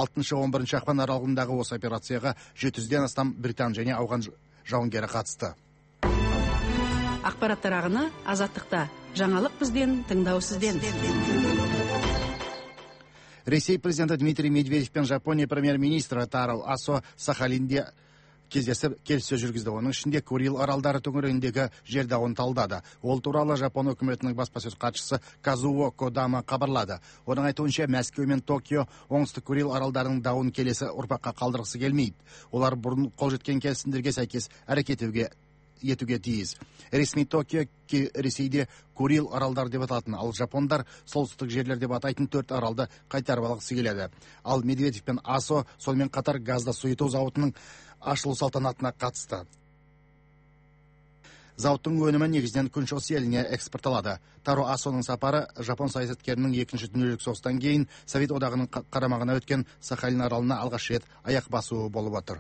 6-11 ақпан аралығындағы осы операцияға 700-ден астам Британ және ауған жауынгері қатысты. Ақпараттар ағыны Азаттықта. Жаңалық бізден, тыңдау сізден. Ресей президенті Дмитрий Медведев пен Жапония премьер-министрі Таро Асо Сахалинде кездесіп келіссөз жүргізді. Оның ішінде Курил аралдары төңірегіндегі жер дауын талдады. Ол туралы Жапон үкіметінің баспасөз хатшысы Казуо Кодама хабарлады. Оның айтуынша Мәскеу мен Токио оңтүстік Курил аралдарының дауын келесі ұрпаққа қалдырғысы келмейді. Олар бұрын қол жеткен келісімдерге сәйкес әрекет етуге тиіс. Ресми Токио Ресейде Курил аралдар деп аталатын, ал жапондар солтүстік жерлер деп атайтын 4 аралды қайтарып алғысы келеді. Ал Медведев пен Асо сонымен қатар газда сұйыту зауытының ашылу салтанатына қатысты. Зауыттың өнімі негізінен күншығыс еліне экспортталады. Таро Асоның сапары Жапон саясаткерінің 2-ші дүниежүзілік соғыстан кейін Совет одағының қарамағына өткен Сахалин аралына алғаш рет аяқ басуы болып отыр.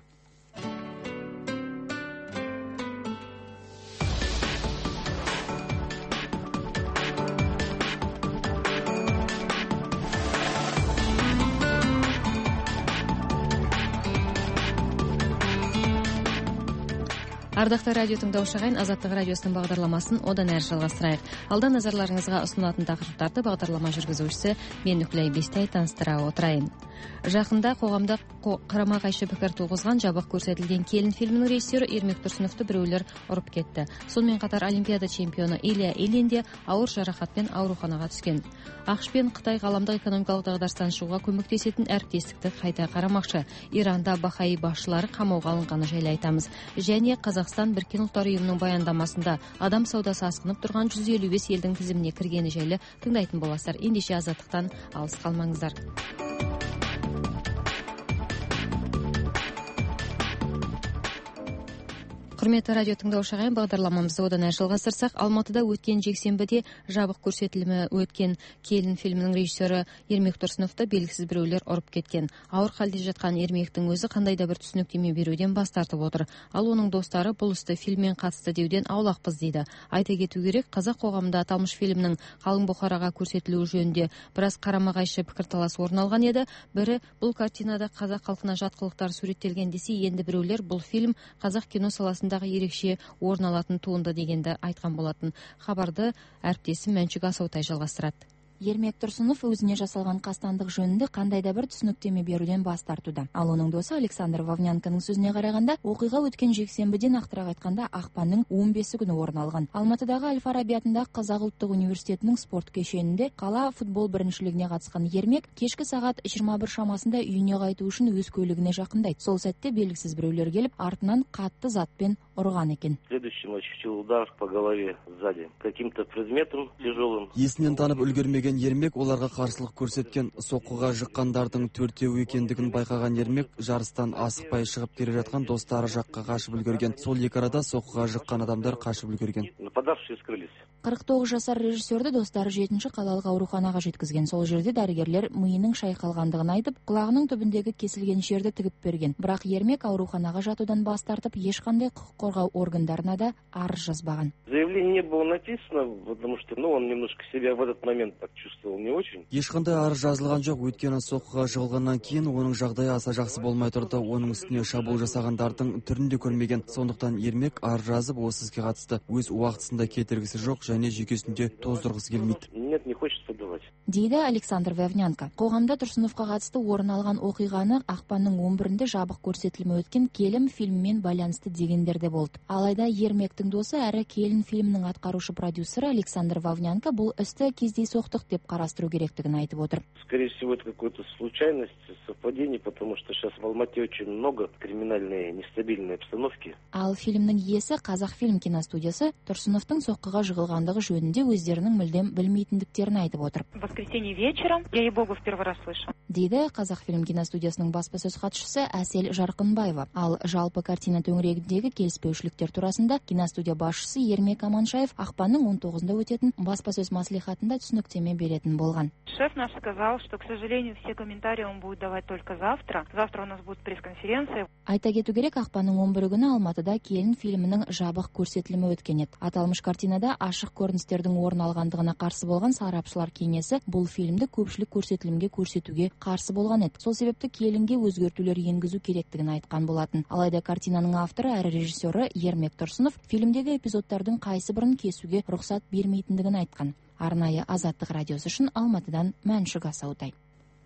Ардақты радио тыңдаушы ағайын, Азаттық радиосының бағдарламасын одан әрі жалғастырайық. Алда назарларыңызға ұсынылатын тақырыптарды бағдарлама жүргізушісі мен Нүклей Бестай таныстыра отырайын. Жақында қоғамда қарама-қайшы пікір туғызған жабық көрсетілген келін фильмінің режиссері Ермек Тұрсыновты біреулер ұрып кетті. Сонымен қатар Олимпиада чемпионы Илья Ильин де ауыр жарақатпен ауруханаға түскен. ақш пен Қытай ғаламдық экономикалық дағдарыстан шығуға көмектесетін әріптестікті қайта қарамақшы. Иранда бахаи басшылары қамауға алынғаны жайлы айтамыз. Және Қазақстан Біріккен Ұлттар ұйымының баяндамасында адам саудасы асқынып тұрған 155 елдің тізіміне кіргені жайлы тыңдайтын боласыздар. Ендеше Азаттықтан алыс қалмаңыздар. Құрметті радио тыңдаушы ағайын, бағдарламамызды одан әрі жалғастырсақ, Алматыда өткен жексенбіде жабық көрсетілімі өткен келін фильмінің режиссері Ермек Тұрсыновты белгісіз біреулер ұрып кеткен. Ауыр халде жатқан Ермектің өзі қандай да бір түсініктеме беруден бас тартып отыр. Ал оның достары бұл істі фильммен қатысты деуден аулақпыз дейді. Айта кету керек, қазақ қоғамында аталмыш фильмнің қалың бұқараға көрсетілуі жөнінде біраз қарама-қайшы пікірталас орын алған еді. Бірі, бұл картинада қазақ халқына жат қылықтар суреттелген десе, енді біреулер бұл фильм қазақ кино саласында ерекше орын алатын туынды дегенді айтқан болатын. Хабарды әріптесім Мәншүк Асаутай жалғастырады. Ермек Тұрсынов өзіне жасалған қастандық жөнінде қандай да бір түсініктеме беруден бас тартуда. Ал оның досы Александр Вавнянканың сөзіне қарағанда, оқиға өткен жексенбіден нақтырақ айтқанда ақпанның 15-і күні орын алған. Алматыдағы Әл-Фараби атындағы Қазақ ұлттық университетінің спорт кешенінде қала футбол біріншілігіне қатысқан Ермек кешкі сағат 21 шамасында үйіне қайту үшін өз көлігіне жақындайды. Сол сәтте белгісіз біреулер келіп, артынан қатты затпен ұрған екен. Следующим ощутил удар по голове сзади каким-то предметом тяжелым. Есінен танып үлгермеген Ермек оларға қарсылық көрсеткен. Соққыға жыққандардың 4-еу екендігін байқаған Ермек жарыстан асықпай шығып келе жатқан достары жаққа қашып үлгерген. Сол екі арада соққыға жыққан адамдар қашып үлгерген. Нападавшие скрылись. 49 жасар режиссерді достары 7-ші қалалық ауруханаға жеткізген. Сол жерде дәрігерлер миының шайқалғандығын айтып, құлағының түбіндегі кесілген жерді тігіп берген. Бірақ Ермек ауруханаға жатудан бас тартып, ешқандай құқық қорғау органдарына да арыз жазбаған. Заявление не было написано, потому что, он немножко себя в этот момент так чувствовал не очень. Ешқандай арыз жазылған жоқ, өйткені соққыға жығылғаннан кейін оның жағдайы аса жақсы болмай тұрды. Оның үстіне шабуыл жасағандардың түрін де көрмеген. Сондықтан Ермек арыз жазып, осы іске қатысты. Өз уақытысында кетіргісі жоқ және жүйкесінде тоздырғысы келмейді. Нет, не хочет подавать. Дейді Александр Вавнянка. Қоғамда Тұрсыновқа қатысты орын алған оқиғаны ақпанның 11-інде жабық көрсетілімі өткен келін фильммен байланысты дегендерде болды. Алайда Ермектің досы әрі келін фильмнің атқарушы продюсері Александр Вавнянка бұл істі кездейсоқтық деп қарастыру керектігін айтып отыр. Скорее всего, это какая-то случайность, совпадение, потому что сейчас в Алмате очень много криминальной нестабильной обстановки. Ал фильмнің иесі Қазақфильм киностудиясы Тұрсыновтың соққыға жығылғандығы жөнінде өздерінің мүлдем білмейтіндіктерін айтып отыр. В воскресенье вечером, я ей-богу в первый раз слышу. Дейді Қазақфильм киностудиясының баспасөз хатшысы Әсел Жарқынбаева. Ал жалпы картина төңірегіндегі келіспеушіліктер турасында киностудия басшысы Ермек Аманшаев ақпанның 19-ында өтетін баспасөз маслихатында түсініктеме беретін болған. Шеф наш сказал, что, к сожалению, все комментарии он будет давать только завтра. Завтра у нас будет пресс-конференция. Айта кету керек, ақпанның 11 күні Алматыда келін фильмінің жабық көрсетілімі өткен еді. Аталмыш картинада ашық көріністердің орын алғандығына қарсы болған сарапшылар кеңесі бұл фильмді көпшілік көрсетілімге көрсетуге қарсы болған еді. Сол себепті келінге өзгертулер енгізу керектігін айтқан болатын. Алайда картинаның авторы әрі режиссері Ермек Тұрсынов фильмдегі эпизодтардың қайсы бірін кесуге рұқсат бермейтіндігін айтқан. Арнайы Азаттық радиосы үшін Алматыдан Мәншүк Асаутай.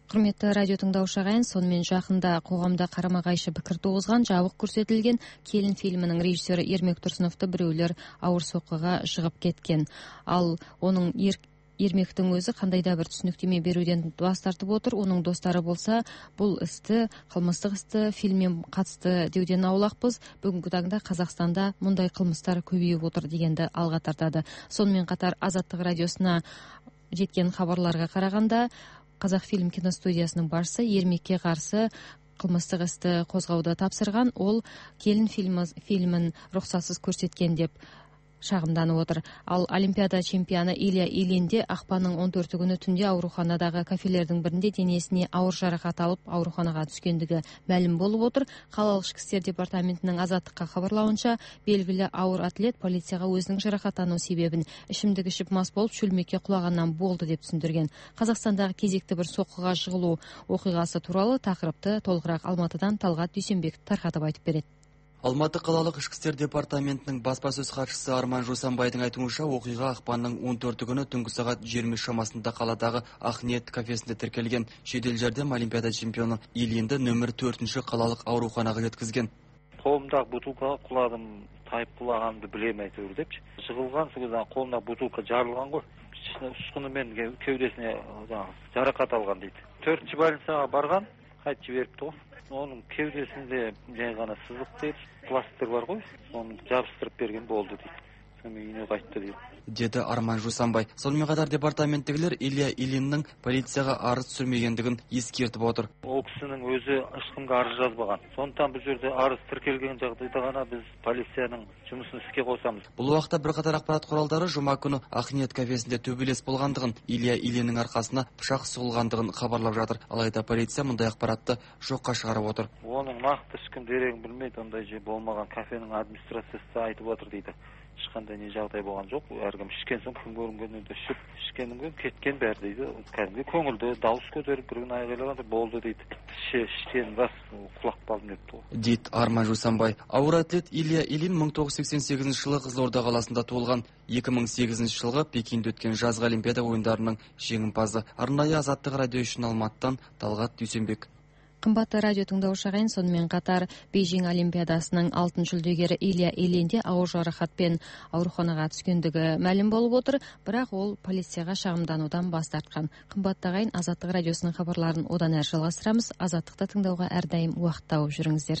Құрметті радио тыңдаушы ағайын, сонымен жақында қоғамда қарама-қайшы пікір туғызған жабық көрсетілген Келін фильмінің режиссері Ермек Тұрсыновты біреулер ауыр соққыға жығып кеткен. Ал оның Ермектің өзі қандай да бір түсініктеме беруден бас тартып отыр. Оның достары болса, бұл істі, қылмыстық істі фильммен қатысты деуден аулақпыз. Бүгінгі таңда Қазақстанда мұндай қылмыстар көбейіп отыр дегенді алға тартады. Сонымен қатар Азаттық радиосына жеткен хабарларға қарағанда, Қазақфильм киностудиясының басшысы Ермекке қарсы қылмыстық істі қозғауды тапсырған. Ол Келін фильмін рұқсатсыз көрсеткен деп шағымданып отыр. Ал Олимпиада чемпионы Илья Ильинде ақпанның 14 күні түнде ауруханадағы кафелердің бірінде денесіне ауыр жарақат алып ауруханаға түскендігі мәлім болып отыр. Қалалық ішкі істер департаментінің Азаттыққа хабарлауынша, белгілі ауыр атлет полицияға өзінің жарақаттану себебін ішімдік ішіп мас болып шөлмекке құлағаннан болды деп түсіндірген. Қазақстандағы кезекті бір соққыға жығылу оқиғасы туралы тақырыпты толығырақ Алматыдан Талғат Дүйсенбек тарқатып айтып береді. Алматы қалалық ішкі істер департаментінің баспасөз хатшысы Арман Жусанбайдың айтуынша, оқиға ақпанның 14 күні түнгі сағат 20 шамасында қаладағы Ақниет кафесінде тіркелген. Жедел жәрдем Олимпиада чемпионы Ильинді нөмір 4-ші қалалық ауруханаға жеткізген. Қолымдағы бутылкаға құладым, тайып құлағанымды білемін әйтеуір депші. Жығылған соң қолымдағы бутылка жарылған ғой. Ұшқыны мен кеудесіне жарақат алған дейді. 4-ші больницаға барған, қайтып жіберіпті ғой. Оның кеудесінде жай ғана сызық дейді, пластир бар ғой, оны жабыстырып берген болды дейді. Үйіне қайтты дейді. Деді Арман Жусанбай. Сонымен қатар департаментtegілер Илья Ильиннің полицияға арыз түсірмегендігін ескертіп отыр. Ол кісінің өзі ешкімге арыз жазбаған. Сондықтан бұл жерде арыз тіркелген жағдайда ғана біз полицияның жұмысын іске қосамыз. Бұл уақытта бірқатар ақпарат құралдары жұма күні Ақниет кафесінде төбелес болғандығын, Илья Ильиннің арқасына пышақ сұғылғандығын хабарлап жатыр. Алайда полиция мұндай ақпаратты жоққа шығарып отыр. Оның нақты ешкім дерегін білмейді, ондай же болмаған, кафенің администрациясы айтып отыр дейді. Ешқандай не жағдай болған жоқ. Әркім ішкен соң кім көрінгенде ішіп, ішкеннен кеткен бәрі дейді. Кәдімгі көңілді дауыс көтеріп бірін айғайлағанда болды дейді. Ішкен рас құлап қалдым депті. Дейді Арман Жусанбай. Ауыр атлет Илья Ильин 1988 жылы Қызылорда қаласында туылған. 2008 жылғы Пекинде өткен жазғы Олимпиада ойындарының жеңімпазы. Арнайы Азаттық радио үшін Алматыдан Талғат Дүйсенбек. Қымбатты радио тыңдаушы ағайын, сонымен қатар Бейжің Олимпиадасының алтын жүлдегері Илья Ильинде ауыр жарақатпен ауруханаға түскендігі мәлім болып отыр, бірақ ол полицияға шағымданудан бас тартқан. Қымбатты ағайын, Азаттық радиосының хабарларын одан әрі жалғастырамыз. Азаттықты тыңдауға әрдайым уақыт тауып жүріңіздер.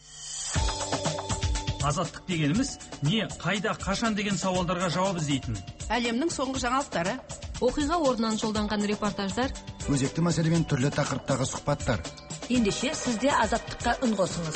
Азаттық дегеніміз не, қайда, қашан деген сауалдарға жауап іздейтін. Әлемнің соңғы жаңалықтары, оқиға орнынан жолданған репортаждар, өзекті мәселемен түрлі тақырыптағы сұхбаттар. Ендеше сізде Азаттыққа үн қосыңыз.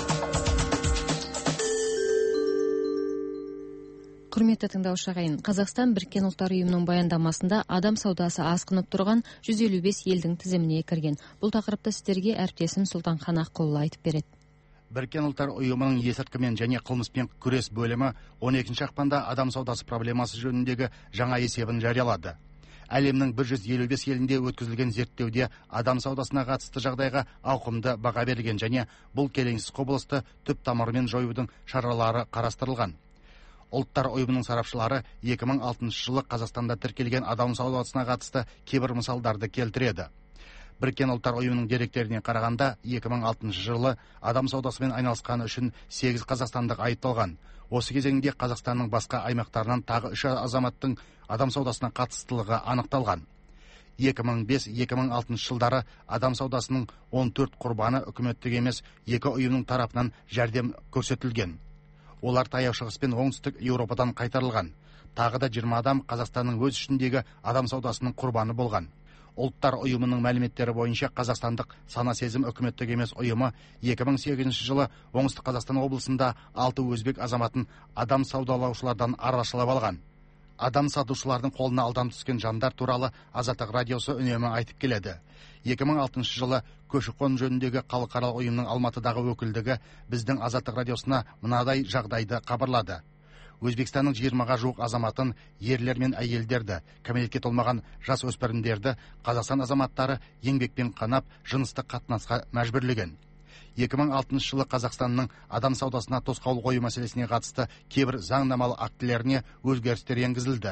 Құрметті тыңдаушы ағайын, Қазақстан Біріккен Ұлттар ұйымының баяндамасында адам саудасы асқынып тұрған 155 елдің тізіміне кірген. Бұл тақырыпты сіздерге әріптесім Сұлтанхан Аққұлы айтып береді. Біріккен Ұлттар ұйымының есірткімен және қылмыспен күрес бөлімі 12 ақпанда адам саудасы проблемасы жөніндегі жаңа есебін жариялады. Әлемнің 155 елінде өткізілген зерттеуде адам саудасына қатысты жағдайға ауқымды баға берген және бұл келеңсіз құбылысты түп тамырымен жоюдың шаралары қарастырылған. Ұлттар ұйымының сарапшылары 2006 жылы Қазақстанда тіркелген адам саудасына қатысты кейбір мысалдарды келтіреді. Біріккен Ұлттар ұйымының деректеріне қарағанда 2006 жылы адам саудасымен айналысқаны үшін 8 қазақстандық айыпталған. Осы кезеңде Қазақстанның басқа аймақтарынан тағы 3 азаматтың адам саудасына қатыстылығы анықталған. 2005-2006 жылдары адам саудасының 14 құрбаны үкіметтік емес 2 ұйымның тарапынан жәрдем көрсетілген. Олар Таяу Шығыс пен Оңтүстік Еуропадан қайтарылған. Тағы да 20 адам Қазақстанның өз ішіндегі адам саудасының құрбаны болған. Ұлттар ұйымының мәліметтері бойынша Қазақстандық сана сезім үкіметтік емес ұйымы 2008 жылы Оңтүстік Қазақстан облысында 6 өзбек азаматын адам саудалаушылардан арашалап алған. Адам сатушылардың қолына алданып түскен жандар туралы Азаттық радиосы үнемі айтып келеді. 2006 жылы көші-қон жөніндегі халықаралық ұйымның Алматыдағы өкілдігі біздің Азаттық радиосына мынадай жағдайды хабарлады. Өзбекстанның 20-ға жуық азаматын, ерлер мен әйелдерді, кәмелетке толмаған жас өспірімдерді Қазақстан азаматтары еңбекпен қанап, жыныстық қатынасқа мәжбүрлеген. 2006 жылы Қазақстанның адам саудасына тосқауыл қою мәселесіне қатысты кейбір заңнамалық актілеріне өзгерістер енгізілді.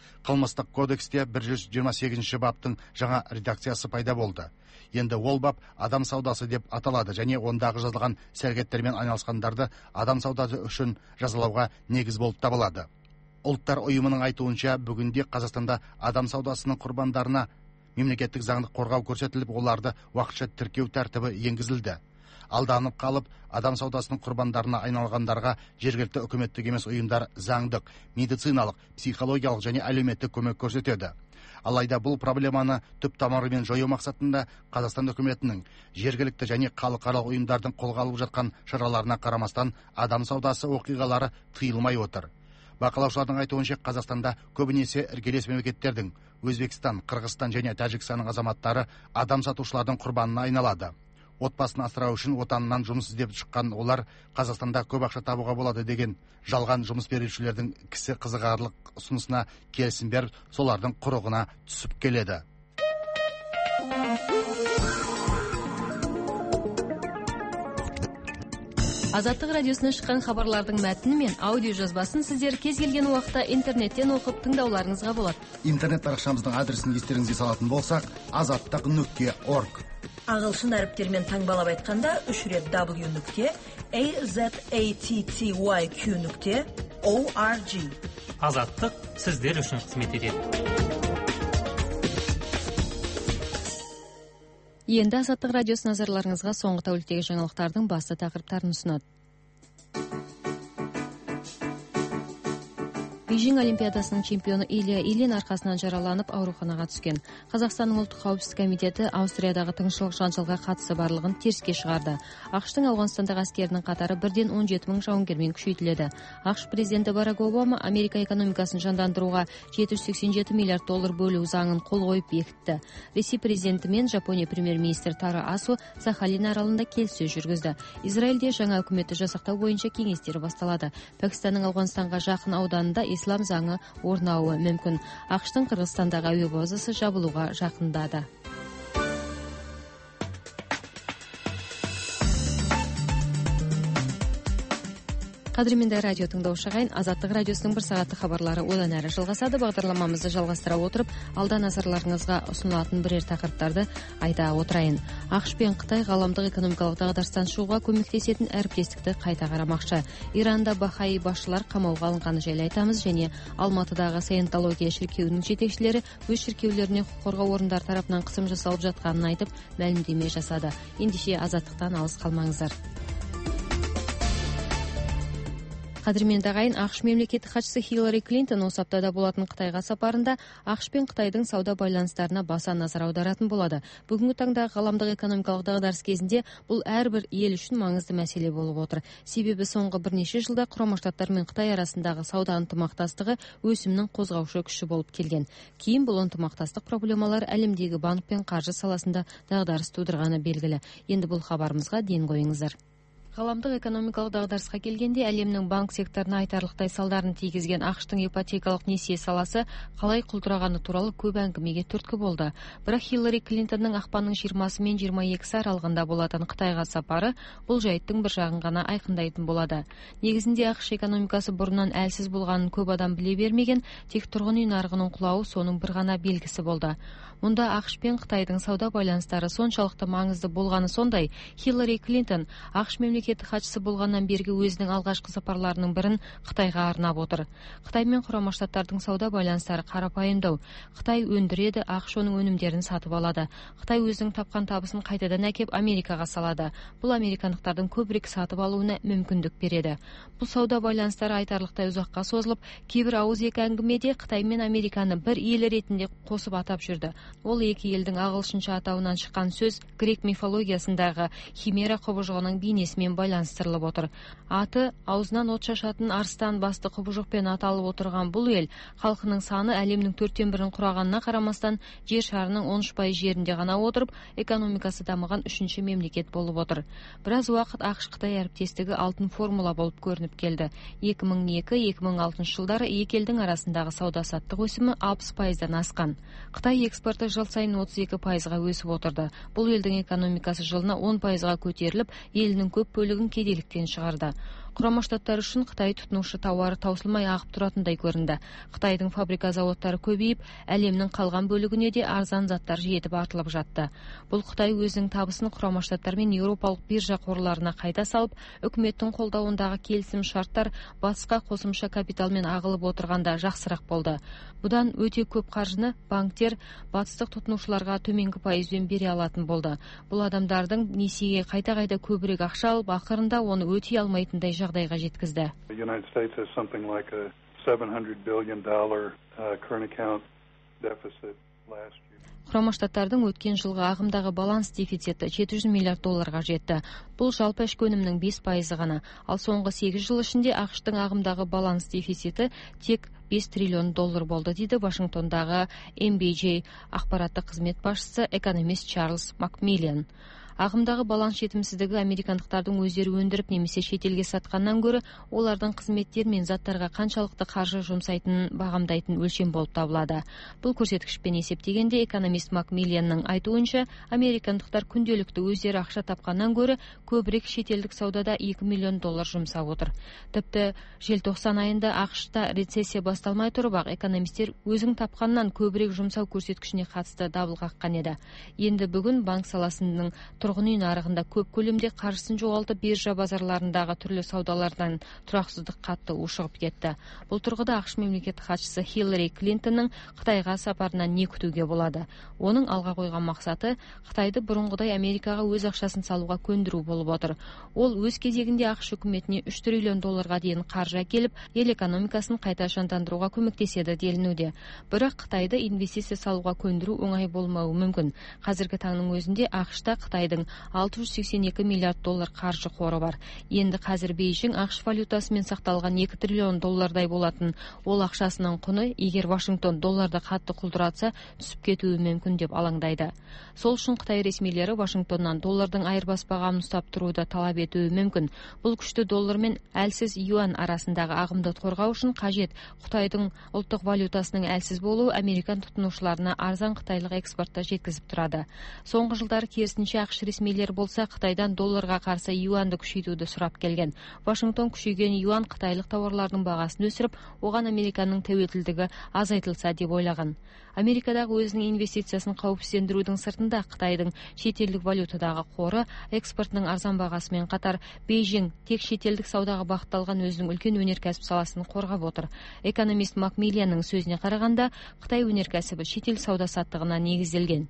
Қылмыстық кодексте 128 баптың жаңа редакциясы пайда болды. Енді ол бап адам саудасы деп аталады және ондағы жазылған іс-әрекеттермен айналысқандарды адам саудасы үшін жазалауға негіз болып табылады. Ұлттар ұйымының айтуынша, бүгінде Қазақстанда адам саудасының құрбандарына мемлекеттік заңдық қорғау көрсетіліп, оларды уақытша тіркеу тәртібі енгізілді. Алданып қалып, адам саудасының құрбандарына айналғандарға жергілікті үкіметтік емес ұйымдар заңдық, медициналық, психологиялық және әлеуметтік көмек көрсетеді. Алайда бұл проблеманы түп тамырымен жою мақсатында Қазақстан үкіметінің жергілікті және халықаралық ұйымдардың қолға алып жатқан шараларына қарамастан адам саудасы оқиғалары тыйылмай отыр. Бақылаушылардың айтуынша, Қазақстанда көбінесе іргелес мемлекеттердің Өзбекстан, Қырғызстан және Тәжікстанның азаматтары адам сатушылардың құрбанына айналады. Отбасын асырау үшін отанынан жұмыс іздеп шыққан олар Қазақстанда көп ақша табуға болады деген жалған жұмыс берушілердің кісі қызығарлық ұсынысына келісім беріп, солардың құрығына түсіп келеді. Азаттық радиосына шыққан хабарлардың мәтіні мен аудио жазбасын сіздер кез келген уақытта интернеттен оқып тыңдауларыңызға болады. Интернет парақшамыздың адресін естеріңізге салатын болсақ, azаттық.org. Ағылшын әріптермен таңбалап айтқанда 3 рет w.azattyq.org. Азаттық сіздер үшін қызмет етеді. Енді Азаттық радиосы назарларыңызға соңғы тәуліктегі жаңалықтардың басты тақырыптарын ұсынады. Бейжің Олимпиадасының чемпионы Илья Ильин арқасынан жараланып ауруханаға түскен. Қазақстанның ұлттық қауіпсіздік комитеті Австриядағы тыңшылық жанжалға қатысы барлығын теріске шығарды. ақш-тың Ауғанстандағы әскерінің қатары 1-17 мың жауынгермен күшейтіледі. ақш президенті Барак Обама Америка экономикасын жандандыруға $787 миллиард бөлу заңын қол қойып бекітті. Ресей президенті мен Жапония премьер-министрі Таро Асо Сахалин аралында келіссөз жүргізді. Израильде жаңа үкіметті жасақтау бойынша кеңестер басталады. Пәкістанның Ауғанстанға жақын ауданында ислам заңы орнауы мүмкін. ақш-тың Қырғызстандағы әуе базасы жабылуға жақындады. Қадірменді радио тыңдаушы ағайын, Азаттық радиосының 1 сағаттық хабарлары одан әрі жалғасады. Бағдарламамызды жалғастыра отырып, алда назарларыңызға ұсынылатын бірер тақырыптарды айта отырайын. ақш пен Қытай ғаламдық экономикалық дағдарыстан шығуға көмектесетін әріптестікті қайта қарамақшы. Иранда бахаи басшылар қамауға алынғаны жайлы айтамыз және Алматыдағы Саентология шіркеуінің жетекшілері өз шіркеулеріне құқық қорғау орындары тарапынан қысым жасалып жатқанын айтып, мәлімдеме жасады. Ендеше Азаттықтан алыс қалмаңыздар. Қадірменді ағайын, ақш мемлекеттік хатшысы Хиллари Клинтон осы аптада болатын Қытайға сапарында ақш пен Қытайдың сауда байланыстарына баса назар аударатын болады. Бүгінгі таңда ғаламдық экономикалық дағдарыс кезінде бұл әрбір ел үшін маңызды мәселе болып отыр. Себебі соңғы бірнеше жылда Құрама Штаттар мен Қытай арасындағы сауда ынтымақтастығы өсімнің қозғаушы күші болып келген. Кейін бұл ынтымақтастық проблемалар әлемдегі банк пен қаржы саласында дағдарыс тудырғаны белгілі. Енді бұл хабарымызға ден қойыңыздар. Ғаламдық экономикалық дағдарысқа келгенде әлемнің банк секторына айтарлықтай салдарын тигізген ақш-тың ипотекалық несие саласы қалай құлдырағаны туралы көп әңгімеге түрткі болды. Бірақ Хиллари Клинтонның ақпанның 20 мен 22 аралығында болатын Қытайға сапары бұл жайттың бір жағын ғана айқындайтын болады. Негізінде ақш экономикасы бұрыннан әлсіз болғанын көп адам біле бермеген, тек тұрғын үй нарығының құлауы соның бір ғана белгісі болды. Мұнда ақш пен Қытайдың сауда байланыстары соншалықты маңызды болғаны сондай, Хиллари Клинтон ақш мемлекеттік хатшысы болғаннан бергі өзінің алғашқы сапарларының бірін Қытайға арнап отыр. Қытай мен Құрама Штаттардың сауда байланыстары қарапайымдау. Қытай өндіреді, ақш оның өнімдерін сатып алады. Қытай өзінің тапқан табысын қайтадан әкеп Америкаға салады. Бұл американдықтардың көбірек сатып алуына мүмкіндік береді. Бұл сауда байланыстары айтарлықтай ұзаққа созылып, кейбір ауыз екі әңгімеде Қытай мен Американы бір ел ретінде қосып атап жүрді. Ол екі елдің ағылшынша атауынан шыққан сөз грек мифологиясындағы химера құбыжығының бейнесімен байланыстырылып отыр. Аты аузынан от шашатын арыстан басты құбыжықпен аталып отырған бұл ел халқының саны әлемнің 4/1 құрағанына қарамастан жер шарының 13% жерінде ғана отырып, экономикасы дамыған 3-ші мемлекет болып отыр. Біраз уақыт ақш-Қытай әріптестігі алтын формула болып көрініп келді. 2002-2006 жылдары екі елдің арасындағы сауда-саттық өсімі 60%-дан асқан. Қытай экспорты жыл сайын 32%-ға өсіп отырды. Бұл елдің экономикасы жылына 10%-ға көтеріліп, елінің көп бөлігін кедейліктен шығарды. Құрама Штаттар үшін Қытай тұтынушы тауары таусылмай ағып тұратындай көрінді. Қытайдың фабрика заводтары көбейіп, әлемнің қалған бөлігіне де арзан заттар жетіп артылып жатты. Бұл Қытай өзінің табысын Құрама Штаттар мен Еуропалық биржа қорларына қайта салып, үкіметтің қолдауындағы келісім шарттар батысқа қосымша капиталмен ағылып отырғанда жақсырақ болды. Бұдан өте көп қаржыны банктер батыстық тұтынушыларға төменгі пайызбен бере алатын болды. Бұл адамдардың несиеге қайта-қайта көбірек ақша алып, ақырында оны өтей алмайтындай жағдайға жеткізді. Құрама Штаттардың өткен жылғы ағымдағы баланс дефициті $700 миллиард жетті. Бұл жалпы ішкі өнімнің 5% ғана. Ал соңғы 8 жыл ішінде ақш-тың ағымдағы баланс дефициті тек $5 триллион болды, дейді Вашингтондағы MBJ ақпараттық қызмет басшысы экономист Чарльз Макмиллиан. Ағымдағы баланс жетімсіздігі американдықтардың өздері өндіріп немесе шетелге сатқаннан гөрі олардың қызметтер мен заттарға қаншалықты қаржы жұмсайтынын бағамдайтын өлшем болып табылады. Бұл көрсеткішпен есептегенде экономист Макмиллианның айтуынша, американдықтар күнделікті өздері ақша тапқаннан гөрі көбірек шетелдік саудада $2 миллион жұмсап отыр. Тіпті желтоқсан айында ақш-та рецессия басталмай тұрып ақ экономистер өзің тапқаннан көбірек жұмсау көрсеткішіне қатысты дабыл қаққан еді. Енді бүгін банк саласының тұрғын үй нарығында көп көлемде қаржысын жоғалтып, биржа базарларындағы түрлі саудалардан тұрақсыздық қатты ушығып кетті. Бұл тұрғыда ақш мемлекеттік хатшысы Хиллари Клинтонның Қытайға сапарынан не күтуге болады? Оның алға қойған мақсаты Қытайды бұрынғыдай Америкаға өз ақшасын салуға көндіру болып отыр. Ол өз кезегінде ақш үкіметіне $3 триллион дейін қаржы әкеліп, ел экономикасын қайта жандандыруға көмектеседі делінуде. Бірақ Қытайды инвестиция салуға көндіру оңай болмауы мүмкін. Қазіргі таңның өзінде ақш-та Қытайдың $682 миллиард қаржы қоры бар. Енді қазір Бейжің ақш валютасымен сақталған $2 триллион болатын ол ақшасының құны егер Вашингтон долларды қатты құлдыратса түсіп кетуі мүмкін деп алаңдайды. Сол үшін Қытай ресмилері Вашингтоннан доллардың айырбас бағамын ұстап тұруды талап етуі мүмкін. Бұл күшті доллар мен әлсіз юан арасындағы ағымды қорғау үшін қажет. Қытайдың ұлттық валютасының әлсіз болуы американ тұтынушыларына арзан қытайлық экспортты жеткізіп тұрады. Соңғы жылдары керісінше ақш ресмилер болса Қытайдан долларға қарсы юанды күшейтуді сұрап келген. Вашингтон күшейген юан қытайлық тауарлардың бағасын өсіріп, оған Американың тәуелділігі азайтылса деп ойлаған. Америкадағы өзінің инвестициясын қауіпсіздендірудің сыртында Қытайдың шетелдік валютадағы қоры экспортының арзан бағасымен қатар Бейжің тек шетелдік саудаға бағытталған өзінің үлкен өнеркәсіп саласын қорғап отыр. Экономист Макмиллианның сөзіне қарағанда, Қытай өнеркәсібі шетел сауда саттығына негізделген.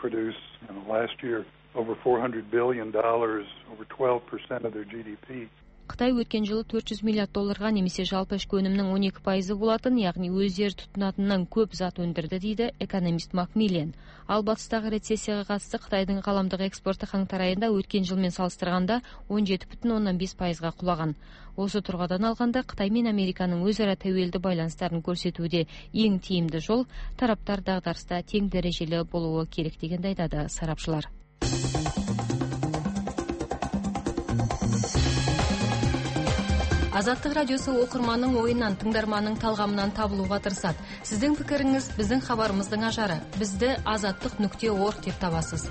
Over $400 billion, over 12% of their GDP. Қытай өткен жылы $400 миллиард немесе жалпы ішкі өнімнің 12% болатын, яғни өздері тұтынатыннан көп зат өндірді, дейді экономист Макмиллиан. Ал батыстағы рецессияға қатысты Қытайдың ғаламдық экспорты қаңтар айында өткен жылмен салыстырғанда 17,5%-ға құлаған. Осы тұрғыдан алғанда Қытай мен Американың өзара тәуелді байланыстарын көрсетуде ең тиімді жол тараптар дағдарыста тең дәрежелі болуы керек дегенді айтады сарапшылар. Азаттық радиосы оқырманның ойынан, тыңдарманның талғамынан табылуға тырысады. Сіздің пікіріңіз біздің хабарымыздың ажары. Бізді azаттық.org деп табасыз.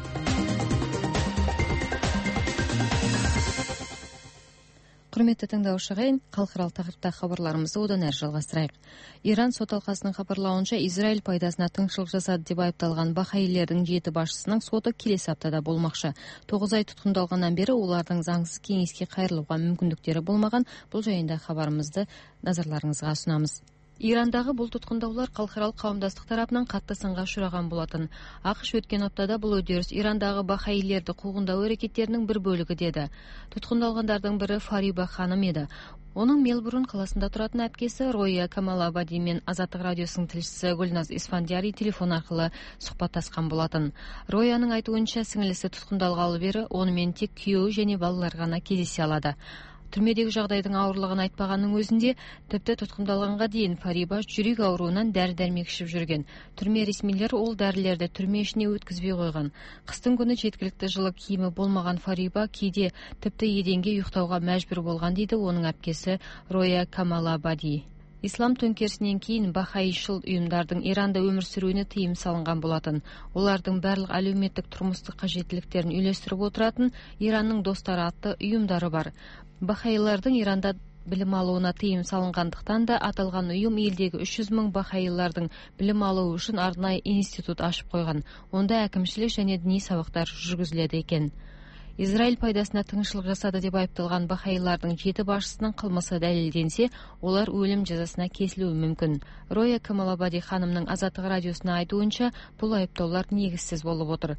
Құрметті тыңдаушығайын, халықаралық тақырыптағы хабарларымызды одан әрі жалғастырайық. Иран сот алқасының хабарлауынша Израиль пайдасына тыңшылық жасады деп айыпталған бахаилердің 7 басшысының соты келесі аптада болмақшы. 9 ай тұтқындалғаннан бері олардың заңсыз кеңеске қайырылуға мүмкіндіктері болмаған. Бұл жайында хабарымызды назарларыңызға ұсынамыз. Ирандағы бұл тұтқындаулар халықаралық қауымдастық тарапынан қатты сынға ұшыраған болатын. ақш өткен аптада бұл үдеріс Ирандағы бахаилерді қуғындау әрекеттерінің бір бөлігі деді. Тұтқындалғандардың бірі Фариба ханым еді. Оның Мелбурн қаласында тұратын әпкесі Роя Камалабади мен Азаттық радиосының тілшісі Гүлназ Исфандияри телефон арқылы сұхбаттасқан болатын. Рояның айтуынша сіңілісі тұтқындалғалы бері онымен тек күйеуі және балалар ғана кездесе алады. Түрмедегі жағдайдың ауырлығын айтпағанның өзінде, тіпті тұтқындалғанға дейін Фариба жүрек ауруынан дәрі-дәрмек ішіп жүрген. Түрме ресмилері ол дәрілерді түрме ішіне өткізбей қойған. Қыстың күні жеткілікті жылы киімі болмаған Фариба кейде тіпті еденге ұйықтауға мәжбүр болған, дейді оның әпкесі Роя Камалабади. Ислам төңкерісінен кейін бахаишыл ұйымдардың Иранда өмір сүруіне тыйым салынған болатын. Олардың барлық әлеуметтік тұрмыстық қажеттіліктерін үйлестіріп отыратын Иранның достары атты ұйымдары бар. Бахаилардың Иранда білім алуына тыйым салынғандықтан да аталған ұйым елдегі 300 мың бахаилардың білім алуы үшін арнайы институт ашып қойған. Онда әкімшілік және діни сабақтар жүргізіледі екен. Израиль пайдасына тыңшылық жасады деп айыпталған бахаилардың 7 басшысының қылмысы дәлелденсе, олар өлім жазасына кесілуі мүмкін. Роя Камалабади ханымның Азаттық радиосына айтуынша, бұл айыптаулар негізсіз болып отыр.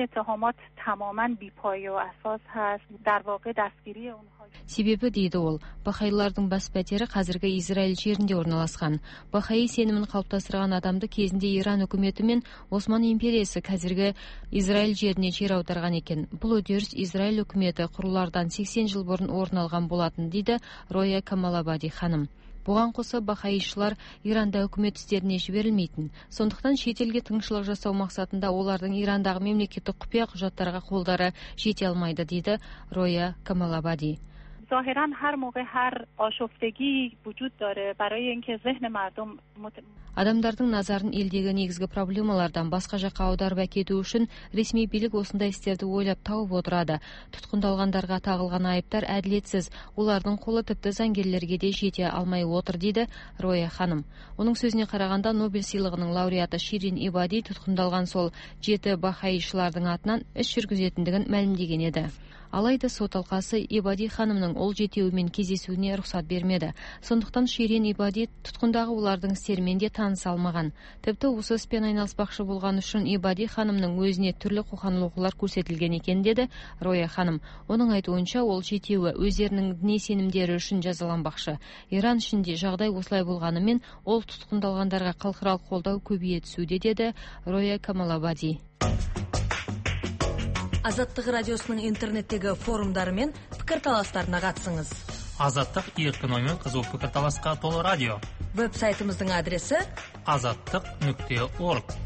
Себебі, дейді ол, бахаилардың бас пәтері қазіргі Израиль жерінде орналасқан. Бахаи сенімін қалыптастырған адамды кезінде Иран үкіметі мен Осман империясы қазіргі Израиль жеріне жер аударған екен. Бұл үдеріс Израиль үкіметі құрылардан 80 жыл бұрын орын алған болатын, дейді Роя Камалабади ханым. Бұған қоса бахаишылар Иранда үкімет істеріне жіберілмейтін. Сондықтан шетелге тыңшылық жасау мақсатында олардың Ирандағы мемлекеттік құпия құжаттарға қолдары жете алмайды, дейді Роя Камалабади. ظاهرا هر موقع هر آشفتگی وجود داره برای اینکه ذهن مردم Адамдардың назарын елдегі негізгі проблемалардан басқа жаққа аударып әкету үшін ресми билік осындай істерді ойлап тауып отырады. Тұтқындалғандарға тағылған айыптар әділетсіз, олардың қолы тіпті заңгерлерге де жете алмай отыр, дейді Роя ханым. Оның сөзіне қарағанда Нобель сыйлығының лауреаты Ширин Ибади тұтқындалған сол 7 бахаишылардың атынан іс жүргізетіндігін мәлімдеген еді. Алайда сот алқасы Ибади ханымның ол жетеуімен кездесуіне рұқсат бермеді. Сондықтан Ширин Ибади тұтқындағы олардың істерімен де таныса алмаған. Тіпті осы іспен айналыспақшы болған үшін Ибади ханымның өзіне түрлі қоқан-лоққылар көрсетілген екен, деді Роя ханым. Оның айтуынша, ол жетеуі өздерінің діни сенімдері үшін жазаланбақшы. Иран ішінде жағдай осылай болғанымен, ол тұтқындалғандарға халықаралық қолдау көбейе түсуде, деді Роя Камалабади. Азаттық радиосының интернеттегі форумдары мен пікірталастарына қатысыңыз. Азаттық еркін оймен қызу пікірталасқа толы радио. Веб-сайтымыздың адресі azattiq.org.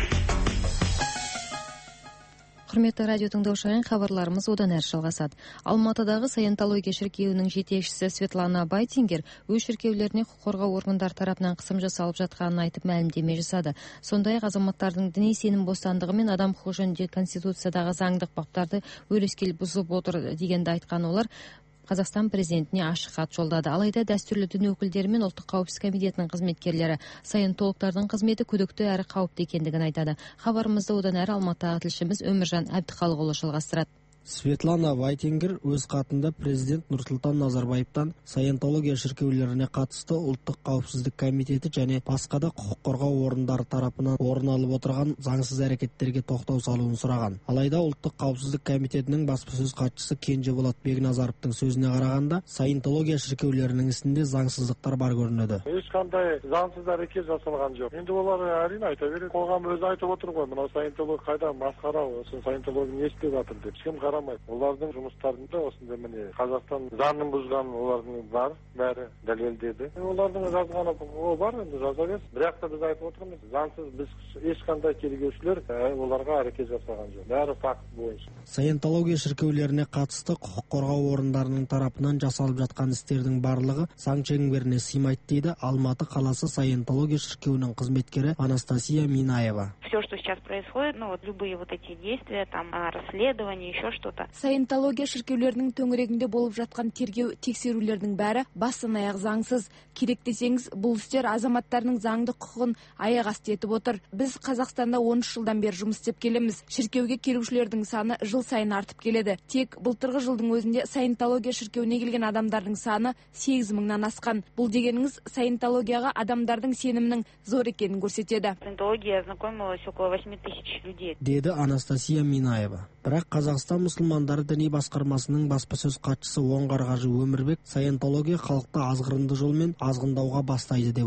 Құрметті радио тыңдаушылар, хабарларымыз одан әрі жалғасады. Алматыдағы Саентология шіркеуінің жетекшісі Светлана Байтингер өз шіркеулеріне құқық қорғау органдар тарапынан қысым жасалып жатқанын айтып мәлімдеме жасады. Сондай-ақ азаматтардың діни сенім бостандығы мен адам құқығы жөніндегі конституциядағы заңдық баптарды өрескел бұзып отыр дегенді айтқан олар Қазақстан президентіне ашық хат жолдады. Алайда дәстүрлі дін өкілдері мен ұлттық қауіпсіздік комитетінің қызметкерлері саентологтардың қызметі күдікті әрі қауіпті екендігін айтады. Хабарымызды одан әрі Алматыдағы тілшіміз Өміржан Әбдіхалықұлы жалғастырады. Светлана Байтингер өз хатында президент Нұрсұлтан Назарбаевтан саентология шіркеулеріне қатысты ұлттық қауіпсіздік комитеті және басқа да құқық қорғау орындары тарапынан орын алып отырған заңсыз әрекеттерге тоқтау салуын сұраған. Алайда ұлттық қауіпсіздік комитетінің баспасөз хатшысы Кенжеболат Бекназаровтың сөзіне қарағанда, саентология шіркеулерінің ісінде заңсыздықтар бар көрінеді. Ешқандай заңсыз әрекет жасалған жоқ. Енді олар әрине айта береді. Қоғам өзі айтып отыр ғой, мына саентолог қайда, масқара, осы саентолог не істеп жатыр деп. Кім қарамайды. Олардың жұмыстарында осындай міне Қазақстан заңын бұзған олардың бар, бәрі дәлелдеді. Олардың жазғаны бар, енді жаза берсін. Бірақ та біз айтып отырмыз, заңсыз біз ешқандай тергеушілер оларға әрекет жасаған жоқ. Бәрі факт бойынша. Саентология шіркеулеріне қатысты құқық қорғау орындарының тарапынан жасалып жатқан істердің барлығы заң шеңберіне сыймайды, дейді Алматы қаласы саентология шіркеуінің қызметкері Анастасия Минаева. Все, что сейчас происходит, любые вот эти действия, там расследование, еще что-то. Саентология шіркеулерінің төңірегінде болып жатқан тергеу тексерулердің бәрі бастан аяқ заңсыз. Керек десеңіз, бұл істер азаматтардың заңды құқығын аяқ асты етіп отыр. Біз Қазақстанда 13 жылдан бері жұмыс істеп келеміз. Шіркеуге келушілердің саны жыл сайын артып келеді. Тек былтырғы жылдың өзінде саентология шіркеуіне келген адамдардың саны 8 мыңнан асқан. Бұл дегеніңіз саентологияға адамдардың сенімінің зор екенін көрсетеді. Саентология знакомилась около 8 тысяч людей, деді Анастасия Минаева. Бірақ Қазақстан мұсылмандары діни басқармасының баспасөз хатшысы Оңғар Қажы Өмірбек саентология халықты азғырынды жолмен азғындауға бастайды деп отыр.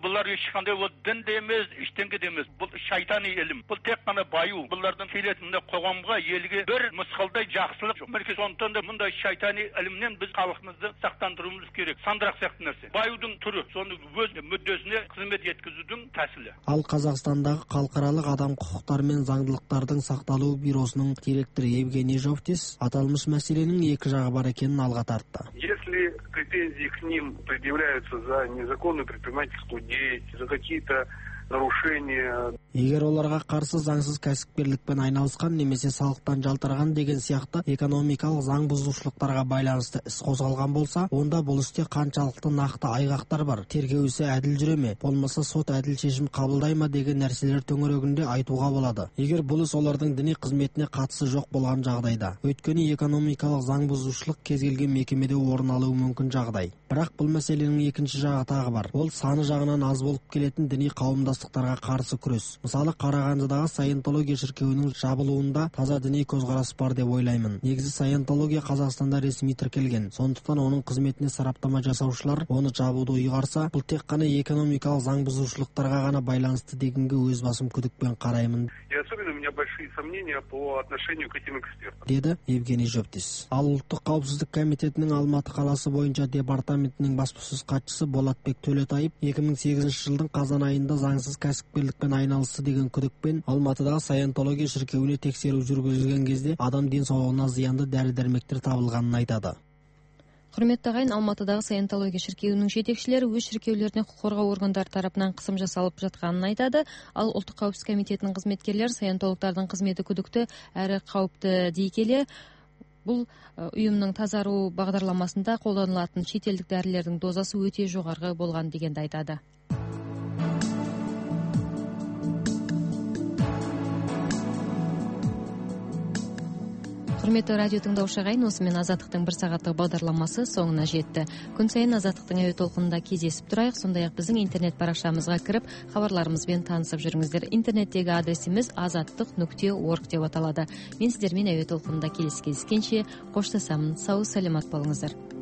Бұлар ешқандай ол дін де емес, ештеңе де емес. Бұл шайтани ілім. Бұл тек қана баю. Бұлардан келетінде қоғамға, елге бір мысқалдай жақсылық жоқ. Мінекей сондықтан да мұндай шайтани ілімнен біз халқымызды сақтандыруымыз керек. Сандырақ сияқты нәрсе. Баюдың түрі, соны өз мүддесіне қызмет еткізудің тәсілі. Ал Қазақстандағы халықаралық адам құқықтары мен заңдылықтардың сақталуы бюросының директоры Евгений Жовтис аталмыш мәселенің екі жағы бар екенін алға тартты. Если претензии к ним предъявляются за незаконную предпринимательскую деятельность, за какие-то нарушения. Егер оларға қарсы заңсыз кәсіпкерлікпен айналысқан немесе салықтан жалтарған деген сияқты экономикалық заң бұзушылықтарға байланысты іс қозғалған болса, онда бұл істе қаншалықты нақты айғақтар бар, тергеу ісі әділ жүре ме, болмаса сот әділ шешім қабылдай ма деген нәрселер төңірегінде айтуға болады. Егер бұл іс олардың діни қызметіне қатысы жоқ болған жағдайда, өйткені экономикалық заң бұзушылық кез келген мекемеде орын алуы мүмкін жағдай. Бірақ бұл мәселенің екінші жағы тағы бар. Ол саны жағынан аз болып келетін діни қауымдастықтарға қарсы күрес. Мысалы, Қарағандыдағы саентология шіркеуінің жабылуында таза діни көзқарас бар деп ойлаймын. Негізі саентология Қазақстанда ресми тіркелген. Сондықтан оның қызметіне сараптама жасаушылар оны жабуды ұйғарса, бұл тек қана экономикалық заң бұзушылықтарға ғана байланысты дегенге өз басым күдікпен қараймын. И особенно у меня большие сомнения по отношению к этим экспертам. Деді Евгений Жовтис. Ал ұлттық қауіпсіздік комитетінің Алматы қаласы бойынша департаментінің баспасөз хатшысы Болатбек Төлетаев 2008 жылдың қазан айында заңсыз кәсіпкерлікпен айналысты деген күдікпен Алматыдағы саентология шіркеуіне тексеру жүргізілген кезде адам денсаулығына зиянды дәрі-дәрмектер табылғанын айтады. Құрметті ағайын, Алматыдағы саентология шіркеуінің жетекшілері өз шіркеулеріне құқық қорғау органдары тарапынан қысым жасалып жатқанын айтады. Ал ұлттық қауіпсіздік комитетінің қызметкерлері саентологтардың қызметі күдікті әрі қауіпті дей келе, бұл ұйымның тазару бағдарламасында қолданылатын шетелдік дәрілердің дозасы өте жоғарғы болған дегенді айтады. Құрметті радио тыңдаушы ағайын, осымен Азаттықтың бір сағаттық бағдарламасы соңына жетті. Күн сайын Азаттықтың әуе толқынында кездесіп тұрайық. Сондай-ақ біздің интернет парақшамызға кіріп, хабарларымызбен танысып жүріңіздер. Интернеттегі адресіміз azаттық.org деп аталады. Мен сіздермен әуе толқынында кездескенше қоштасамын. Сау, саламат болыңыздар.